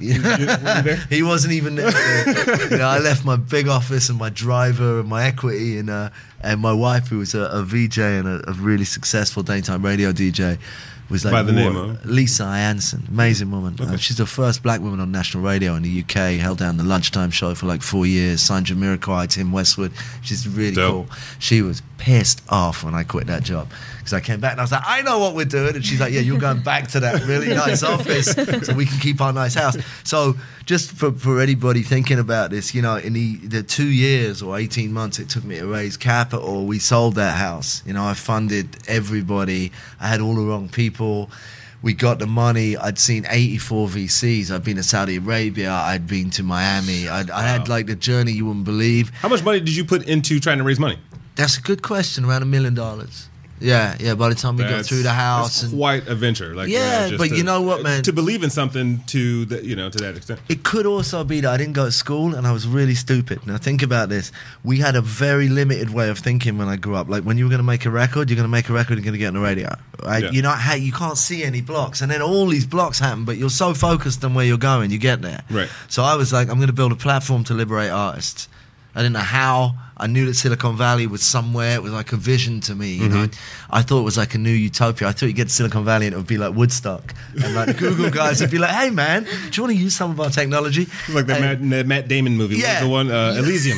Speaker 2: He wasn't even there. You know, I left my big office and my driver and my equity and uh, and my wife, who was a, a V J and a, a really successful daytime radio D J, was like
Speaker 1: By the name
Speaker 2: "Whoa."
Speaker 1: of?
Speaker 2: Lisa Anson, amazing woman.
Speaker 1: Okay.
Speaker 2: Uh, she's the first black woman on national radio in the U K. Held down the lunchtime show for like four years. Signed Jamiroquai, Tim Westwood. She's really
Speaker 1: Dope.
Speaker 2: cool. She was pissed off when I quit that job because I came back and I was like, I know what we're doing, and she's like, yeah, you're going back to that really nice office so we can keep our nice house. So just for, for anybody thinking about this, you know, in the, the two years or eighteen months it took me to raise capital, we sold that house. You know, I funded everybody. I had all the wrong people. We got the money. I'd seen eighty-four V Cs. I'd been to Saudi Arabia. I'd been to Miami. I'd, I had
Speaker 1: Wow.
Speaker 2: like the journey you wouldn't believe.
Speaker 1: How much money did you put into trying to raise money?
Speaker 2: That's a good question. Around a million dollars. Yeah, yeah. By the time we got
Speaker 1: That's-
Speaker 2: through the house,
Speaker 1: that's
Speaker 2: and
Speaker 1: quite a venture. Like,
Speaker 2: Yeah,
Speaker 1: you know, just
Speaker 2: but
Speaker 1: to-
Speaker 2: you know what, man?
Speaker 1: To believe in something to the, you know, to that extent.
Speaker 2: it could also be that I didn't go to school and I was really stupid. Now think about this. We had a very limited way of thinking when I grew up. Like when you were going to make a record, you're going to make a record, you're going to get on the radio. Right?
Speaker 1: Yeah.
Speaker 2: You know how you can't see any blocks, and then all these blocks happen, but you're so focused on where you're going, you get there.
Speaker 1: Right.
Speaker 2: So I was like, I'm going to build a platform to liberate artists. I didn't know how. I knew that Silicon Valley was somewhere. It was like a vision to me. You
Speaker 1: Mm-hmm.
Speaker 2: know, I thought it was like a new utopia. I thought you get to Silicon Valley and it would be like Woodstock, and like the Google guys would be like, "Hey, man, do you want to use some of our technology?"
Speaker 1: It's like that
Speaker 2: And-
Speaker 1: Matt, that Matt Damon movie. What was
Speaker 2: Yeah.
Speaker 1: the one? Uh, Elysium.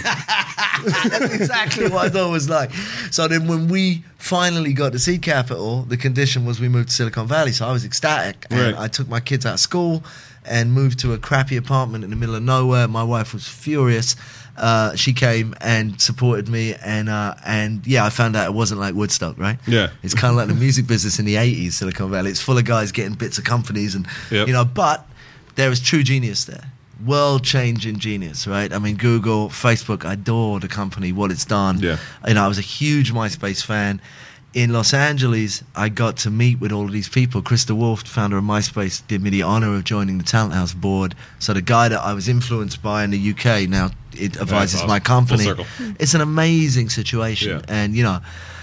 Speaker 2: That's exactly what I thought it was like. So then when we finally got the seed capital, the condition was we moved to Silicon Valley. So I was ecstatic. And
Speaker 1: Right.
Speaker 2: I took my kids out of school and moved to a crappy apartment in the middle of nowhere. My wife was furious. Uh, she came and supported me, and uh, and yeah, I found out it wasn't like Woodstock, right?
Speaker 1: Yeah.
Speaker 2: It's kind of like the music business in the eighties, Silicon Valley. It's full of guys getting bits of companies, and
Speaker 1: Yep.
Speaker 2: you know, but there is true genius there. World-changing genius, right? I mean, Google, Facebook, I adore the company, what it's done.
Speaker 1: Yeah.
Speaker 2: You know, I was a huge MySpace fan. In Los Angeles, I got to meet with all of these people. Krista Wolf, founder of MySpace, did me the honor of joining the Talent House board. So the guy that I was influenced by in the U K now it advises
Speaker 1: awesome.
Speaker 2: my company.
Speaker 1: Full circle.
Speaker 2: It's an amazing situation,
Speaker 1: Yeah.
Speaker 2: and you know,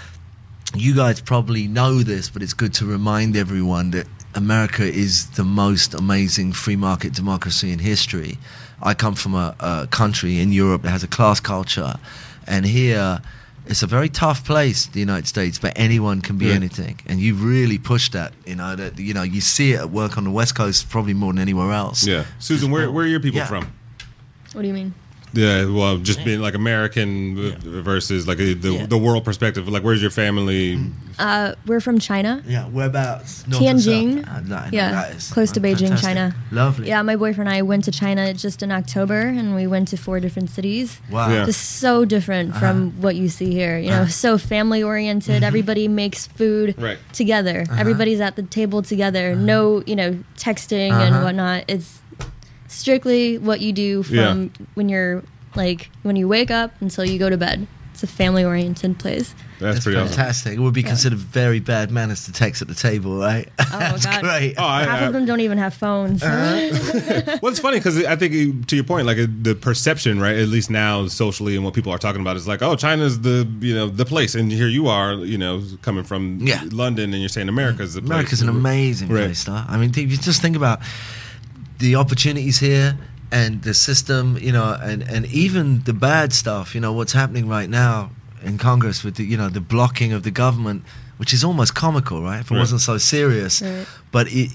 Speaker 2: you guys probably know this, but it's good to remind everyone that America is the most amazing free market democracy in history. I come from a, a country in Europe that has a class culture, and here it's a very tough place, the United States, but anyone can be
Speaker 1: Yeah.
Speaker 2: anything, and you really push that. You know that you know you see it at work on the West Coast probably more than anywhere else.
Speaker 1: Yeah, Susan, where where are your people
Speaker 2: Yeah.
Speaker 1: from?
Speaker 3: What do you mean?
Speaker 1: Yeah, well, just being like American versus like a, the
Speaker 2: Yeah.
Speaker 1: the world perspective. Like, where's your family?
Speaker 3: Uh, we're from China.
Speaker 2: Yeah, whereabouts? North and
Speaker 3: Tianjin.
Speaker 2: south? Ah, no, no,
Speaker 3: Yeah,
Speaker 2: that is
Speaker 3: close to Beijing,
Speaker 2: fantastic.
Speaker 3: China.
Speaker 2: Lovely.
Speaker 3: Yeah, my boyfriend and I went to China just in October, and we went to four different cities.
Speaker 2: Wow.
Speaker 1: Yeah.
Speaker 3: Just so different from what you see here. You know, so family oriented. Everybody makes food
Speaker 1: Right.
Speaker 3: together. Everybody's at the table together. No, you know, texting
Speaker 2: Uh-huh.
Speaker 3: and whatnot. It's strictly what you do from
Speaker 1: Yeah.
Speaker 3: when you're like when you wake up until you go to bed. It's a family oriented place.
Speaker 1: That's,
Speaker 2: That's
Speaker 1: pretty awesome.
Speaker 2: fantastic. It would be considered very bad manners to text at the table, right?
Speaker 3: Oh,
Speaker 2: That's
Speaker 3: God.
Speaker 2: great.
Speaker 1: Oh, I,
Speaker 3: Half
Speaker 1: I,
Speaker 3: of them don't even have phones.
Speaker 1: well, it's funny because I think uh, to your point, like uh, the perception, right? At least now, socially, and what people are talking about is like, oh, China's the you know the place, and here you are, you know, coming from
Speaker 2: Yeah.
Speaker 1: London, and you're saying America's the place.
Speaker 2: America's an amazing
Speaker 1: Right.
Speaker 2: place, though. I mean, if you just think about the opportunities here and the system, you know, and, and even the bad stuff, you know, what's happening right now in Congress with the, you know, the blocking of the government, which is almost comical, right? If it
Speaker 1: Right.
Speaker 2: wasn't so serious.
Speaker 3: Right.
Speaker 2: But it,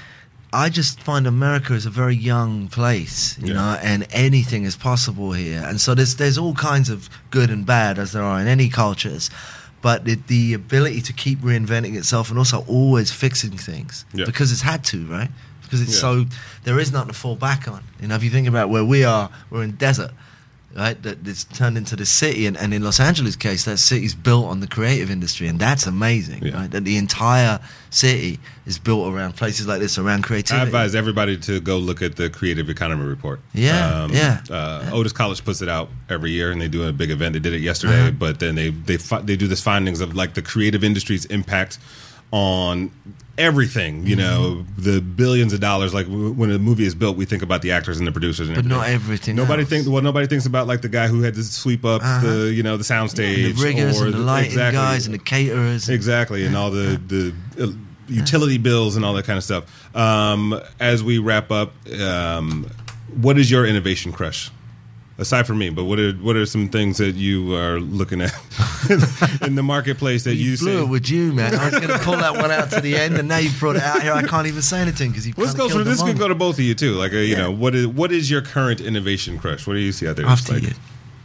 Speaker 2: I just find America is a very young place, you
Speaker 1: Yeah.
Speaker 2: know, and anything is possible here. And so there's there's all kinds of good and bad, as there are in any cultures. But the, the ability to keep reinventing itself and also always fixing things
Speaker 1: Yeah.
Speaker 2: because it's had to, right? Because it's
Speaker 1: Yeah.
Speaker 2: so there is nothing to fall back on. You know, if you think about where we are, we're in desert, right? That it's turned into this city, and, and in Los Angeles' case, that city's built on the creative industry, and that's amazing,
Speaker 1: Yeah.
Speaker 2: right? That the entire city is built around places like this, around
Speaker 1: I
Speaker 2: creativity.
Speaker 1: advise everybody to go look at the Creative Economy Report.
Speaker 2: Yeah, yeah.
Speaker 1: Uh, Otis College puts it out every year, and they do a big event. They did it yesterday,
Speaker 2: Uh-huh.
Speaker 1: but then they they fi- they do this findings of like the creative industry's impact on everything. You know, the billions of dollars. Like w- when a movie is built, we think about the actors and the producers, and
Speaker 2: But not
Speaker 1: everything.
Speaker 2: everything
Speaker 1: Nobody
Speaker 2: else.
Speaker 1: thinks. Well, nobody thinks about like the guy who had to sweep up
Speaker 2: Uh-huh.
Speaker 1: the you know the soundstage,
Speaker 2: and the riggers
Speaker 1: or
Speaker 2: and the lighting
Speaker 1: exactly.
Speaker 2: guys and the caterers.
Speaker 1: Exactly, and all the the uh, utility bills and all that kind of stuff. Um, as we wrap up, um, what is your innovation crush? Aside from me, but what are what are some things that you are looking at in the marketplace that you,
Speaker 2: You blew
Speaker 1: say?
Speaker 2: it with you, man. I was going to pull that one out to the end, and now you've brought it out here. I can't even say anything because you've
Speaker 1: Let's
Speaker 2: kinda
Speaker 1: go for
Speaker 2: killed
Speaker 1: this.
Speaker 2: the
Speaker 1: Could go
Speaker 2: moment.
Speaker 1: to both of you too. Like a, you
Speaker 2: Yeah.
Speaker 1: know, what is what is your current innovation crush? What do you see out there?
Speaker 2: After
Speaker 1: Like-
Speaker 2: you.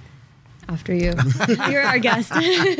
Speaker 3: After you. You're our guest.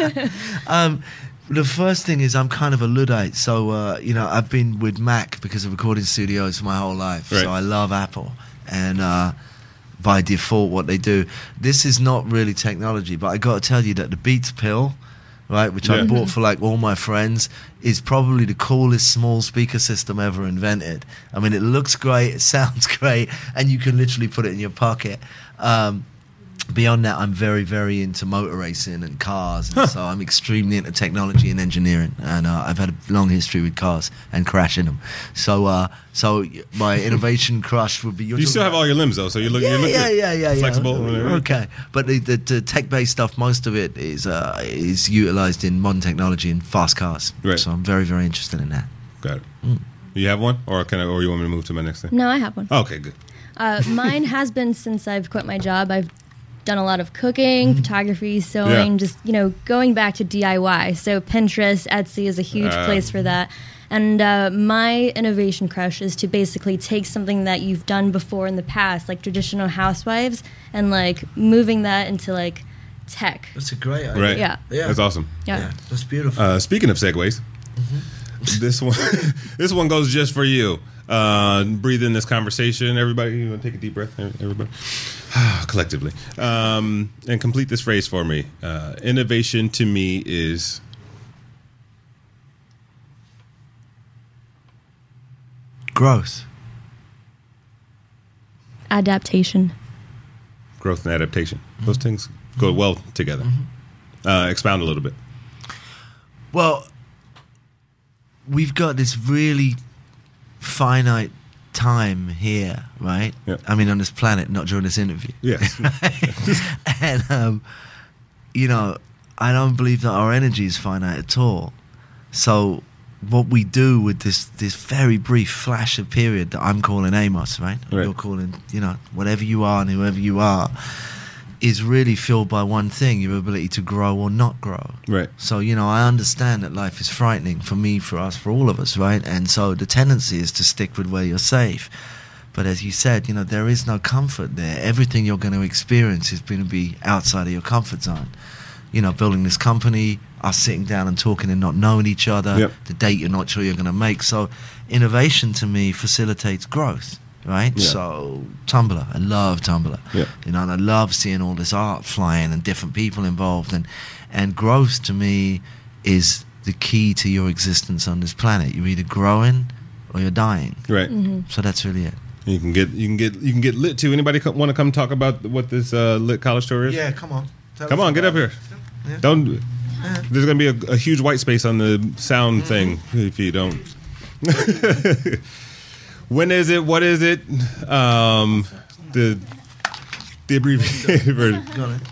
Speaker 2: Um, the first thing is I'm kind of a Luddite, so uh, you know I've been with Mac because of recording studios my whole life,
Speaker 1: Right.
Speaker 2: so I love Apple, and uh, by default, what they do. This is not really technology, but I got to tell you that the Beats Pill, right, which I
Speaker 1: Yeah.
Speaker 2: bought for like all my friends, is probably the coolest small speaker system ever invented. I mean, it looks great, it sounds great, and you can literally put it in your pocket. Um, Beyond that, I'm very, very into motor racing and cars, and so I'm extremely into technology and engineering. And uh, I've had a long history with cars and crashing them. So, uh, so my innovation crush would be.
Speaker 1: You still have all your limbs though, so you look.
Speaker 2: Yeah,
Speaker 1: you look
Speaker 2: yeah,
Speaker 1: good.
Speaker 2: yeah, yeah, yeah.
Speaker 1: Flexible. whatever.
Speaker 2: Okay, but the, the, the tech-based stuff, most of it is uh, is utilized in modern technology and fast cars.
Speaker 1: Right.
Speaker 2: So I'm very, very interested in that.
Speaker 1: Got it.
Speaker 2: Mm.
Speaker 1: You have one, or can I, or you want me to move to my next thing?
Speaker 3: No, I have one.
Speaker 1: Okay, good.
Speaker 3: Uh, mine has been since I've quit my job. I've done a lot of cooking, photography, sewing,
Speaker 1: Yeah.
Speaker 3: just, you know, going back to D I Y. So Pinterest, Etsy is a huge
Speaker 1: Uh.
Speaker 3: place for that. And uh, my innovation crush is to basically take something that you've done before in the past, like traditional housewives, and like moving that into like tech.
Speaker 2: That's a great idea.
Speaker 1: Right.
Speaker 3: Yeah.
Speaker 2: Yeah.
Speaker 1: That's awesome.
Speaker 3: Yeah.
Speaker 2: Yeah, that's beautiful.
Speaker 1: Uh, speaking of segues, this one this one goes just for you. Uh, breathe in this conversation, everybody. You want to take a deep breath, everybody, collectively, um, and complete this phrase for me. Uh, innovation to me is
Speaker 2: Growth.
Speaker 3: Adaptation.
Speaker 1: growth and adaptation. Those things go well together. Uh, expound a little bit.
Speaker 2: Well, we've got this really finite time here, right?
Speaker 1: Yeah.
Speaker 2: I mean, on this planet, not during this interview.
Speaker 1: Yes.
Speaker 2: And, um, you know, I don't believe that our energy is finite at all. So what we do with this this very brief flash of period that I'm calling Amos, right?
Speaker 1: Right.
Speaker 2: You're calling, you know, whatever you are and whoever you are, is really fueled by one thing: your ability to grow or not grow.
Speaker 1: Right.
Speaker 2: So, you know, I understand that life is frightening for me, for us, for all of us, right? And so the tendency is to stick with where you're safe. But as you said, you know, there is no comfort there. Everything you're going to experience is going to be outside of your comfort zone. You know, building this company, us sitting down and talking and not knowing each other,
Speaker 1: yep.
Speaker 2: the date you're not sure you're going to make. So innovation to me facilitates growth, right?
Speaker 1: Yeah.
Speaker 2: So Tumblr, I love Tumblr.
Speaker 1: Yeah.
Speaker 2: You know, and I love seeing all this art flying and different people involved. And, and growth to me is the key to your existence on this planet. You're either growing or you're dying.
Speaker 1: Right.
Speaker 3: Mm-hmm.
Speaker 2: So that's really it.
Speaker 1: You can get you can get you can get lit too. Anybody co- want to come talk about what this uh, lit college tour is?
Speaker 2: Yeah, come on. Tell
Speaker 1: Come
Speaker 2: us
Speaker 1: on, get up
Speaker 2: about
Speaker 1: here.
Speaker 2: it. Yeah.
Speaker 1: Don't.
Speaker 2: Yeah.
Speaker 1: There's gonna be a, a huge white space on the sound thing if you don't. When is it? What is it? Um, the the abbreviated version.
Speaker 2: Go on, eh?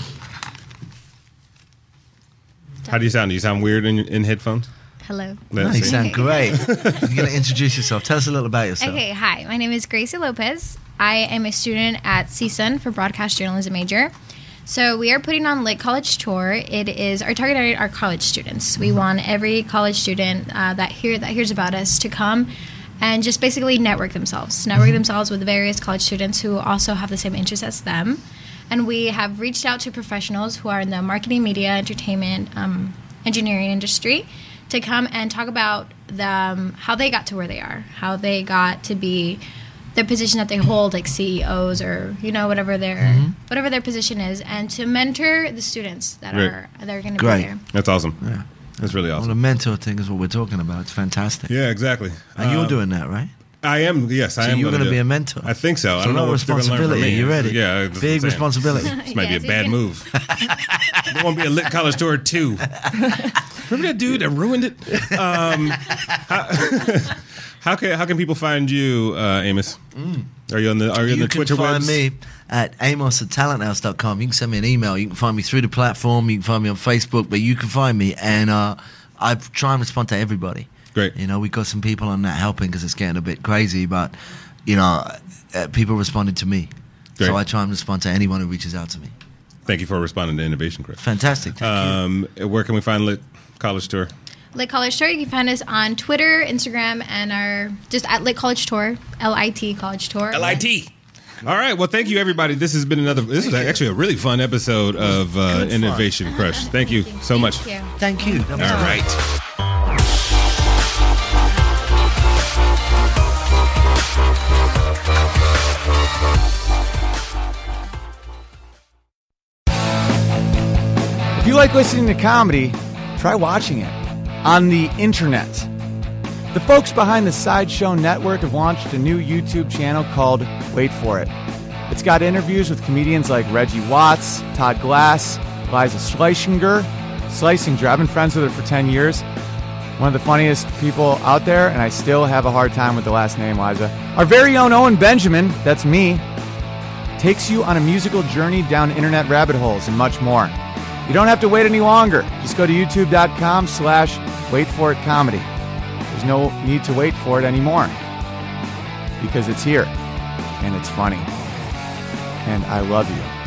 Speaker 1: How do you sound? Do you sound weird in in headphones?
Speaker 4: Hello.
Speaker 2: No,
Speaker 1: Let's
Speaker 2: you
Speaker 1: see.
Speaker 2: sound great. You're going to introduce yourself. Tell us a little about yourself.
Speaker 4: Okay, hi. My name is Gracie Lopez. I am a student at C S U N for broadcast journalism major. So we are putting on Lit College Tour. It is our target audience are college students. We want every college student uh, that hear that hears about us to come and just basically network themselves, network themselves with various college students who also have the same interests as them. And we have reached out to professionals who are in the marketing, media, entertainment, um, engineering industry to come and talk about the, um, how they got to where they are, how they got to be the position that they hold, like C E Os or you know whatever their
Speaker 2: Mm-hmm.
Speaker 4: whatever their position is, and to mentor the students that
Speaker 1: Right.
Speaker 4: are that are going to be
Speaker 2: Great.
Speaker 4: there.
Speaker 1: That's awesome.
Speaker 2: Yeah.
Speaker 1: That's really
Speaker 2: Well, the
Speaker 1: awesome.
Speaker 2: mentor thing is what we're talking about. It's fantastic.
Speaker 1: Yeah, exactly.
Speaker 2: And you're
Speaker 1: Um,
Speaker 2: doing that, right?
Speaker 1: I am. Yes, I
Speaker 2: So
Speaker 1: am.
Speaker 2: you're
Speaker 1: gonna
Speaker 2: going to
Speaker 1: do
Speaker 2: be
Speaker 1: it.
Speaker 2: a mentor.
Speaker 1: I think so. I
Speaker 2: So
Speaker 1: don't
Speaker 2: a lot
Speaker 1: know
Speaker 2: of
Speaker 1: what they're gonna learn from
Speaker 2: responsibility.
Speaker 1: me.
Speaker 2: You ready?
Speaker 1: Yeah, that's what
Speaker 2: Big
Speaker 1: I'm saying.
Speaker 2: responsibility.
Speaker 1: This might
Speaker 4: Yes,
Speaker 1: be
Speaker 4: you
Speaker 1: a bad
Speaker 4: can-
Speaker 1: move. There won't be a lit college tour two. Remember that dude that ruined it? Um, how, how can how can people find you, uh, Amos? Are you on the Are you, on
Speaker 2: You
Speaker 1: the
Speaker 2: can
Speaker 1: Twitter
Speaker 2: find
Speaker 1: webs?
Speaker 2: me at amos at talent house dot com. You can send me an email. You can find me through the platform. You can find me on Facebook. But you can find me. And uh, I try and respond to everybody.
Speaker 1: Great.
Speaker 2: You know, we've got some people on that helping because it's getting a bit crazy. But, you know, uh, people responded to me.
Speaker 1: Great.
Speaker 2: So I try and respond to anyone who reaches out to me.
Speaker 1: Thank you for responding to Innovation, Chris.
Speaker 2: Fantastic. Thank you.
Speaker 1: Um, where can we find lit college tour?
Speaker 4: Lit College Tour. You can find us on Twitter, Instagram, and our just at Lit College Tour, L I T College Tour.
Speaker 1: L I T. All right. Well, thank you, everybody. This has been another. This was actually a really fun episode of uh,
Speaker 2: Good fun.
Speaker 1: Innovation Crush. Thank you so much.
Speaker 4: Thank you.
Speaker 2: Thank you. That was
Speaker 1: All
Speaker 2: great.
Speaker 1: right.
Speaker 5: If you like listening to comedy, try watching it on the internet. The folks behind the Sideshow Network have launched a new YouTube channel called Wait For It. It's got interviews with comedians like Reggie Watts, Todd Glass, Liza Schlesinger. Schlesinger, I've been friends with her for ten years. One of the funniest people out there, and I still have a hard time with the last name, Liza. Our very own Owen Benjamin, that's me, takes you on a musical journey down internet rabbit holes and much more. You don't have to wait any longer. Just go to youtube.com slash wait for it comedy. There's no need to wait for it anymore because it's here and it's funny. And I love you.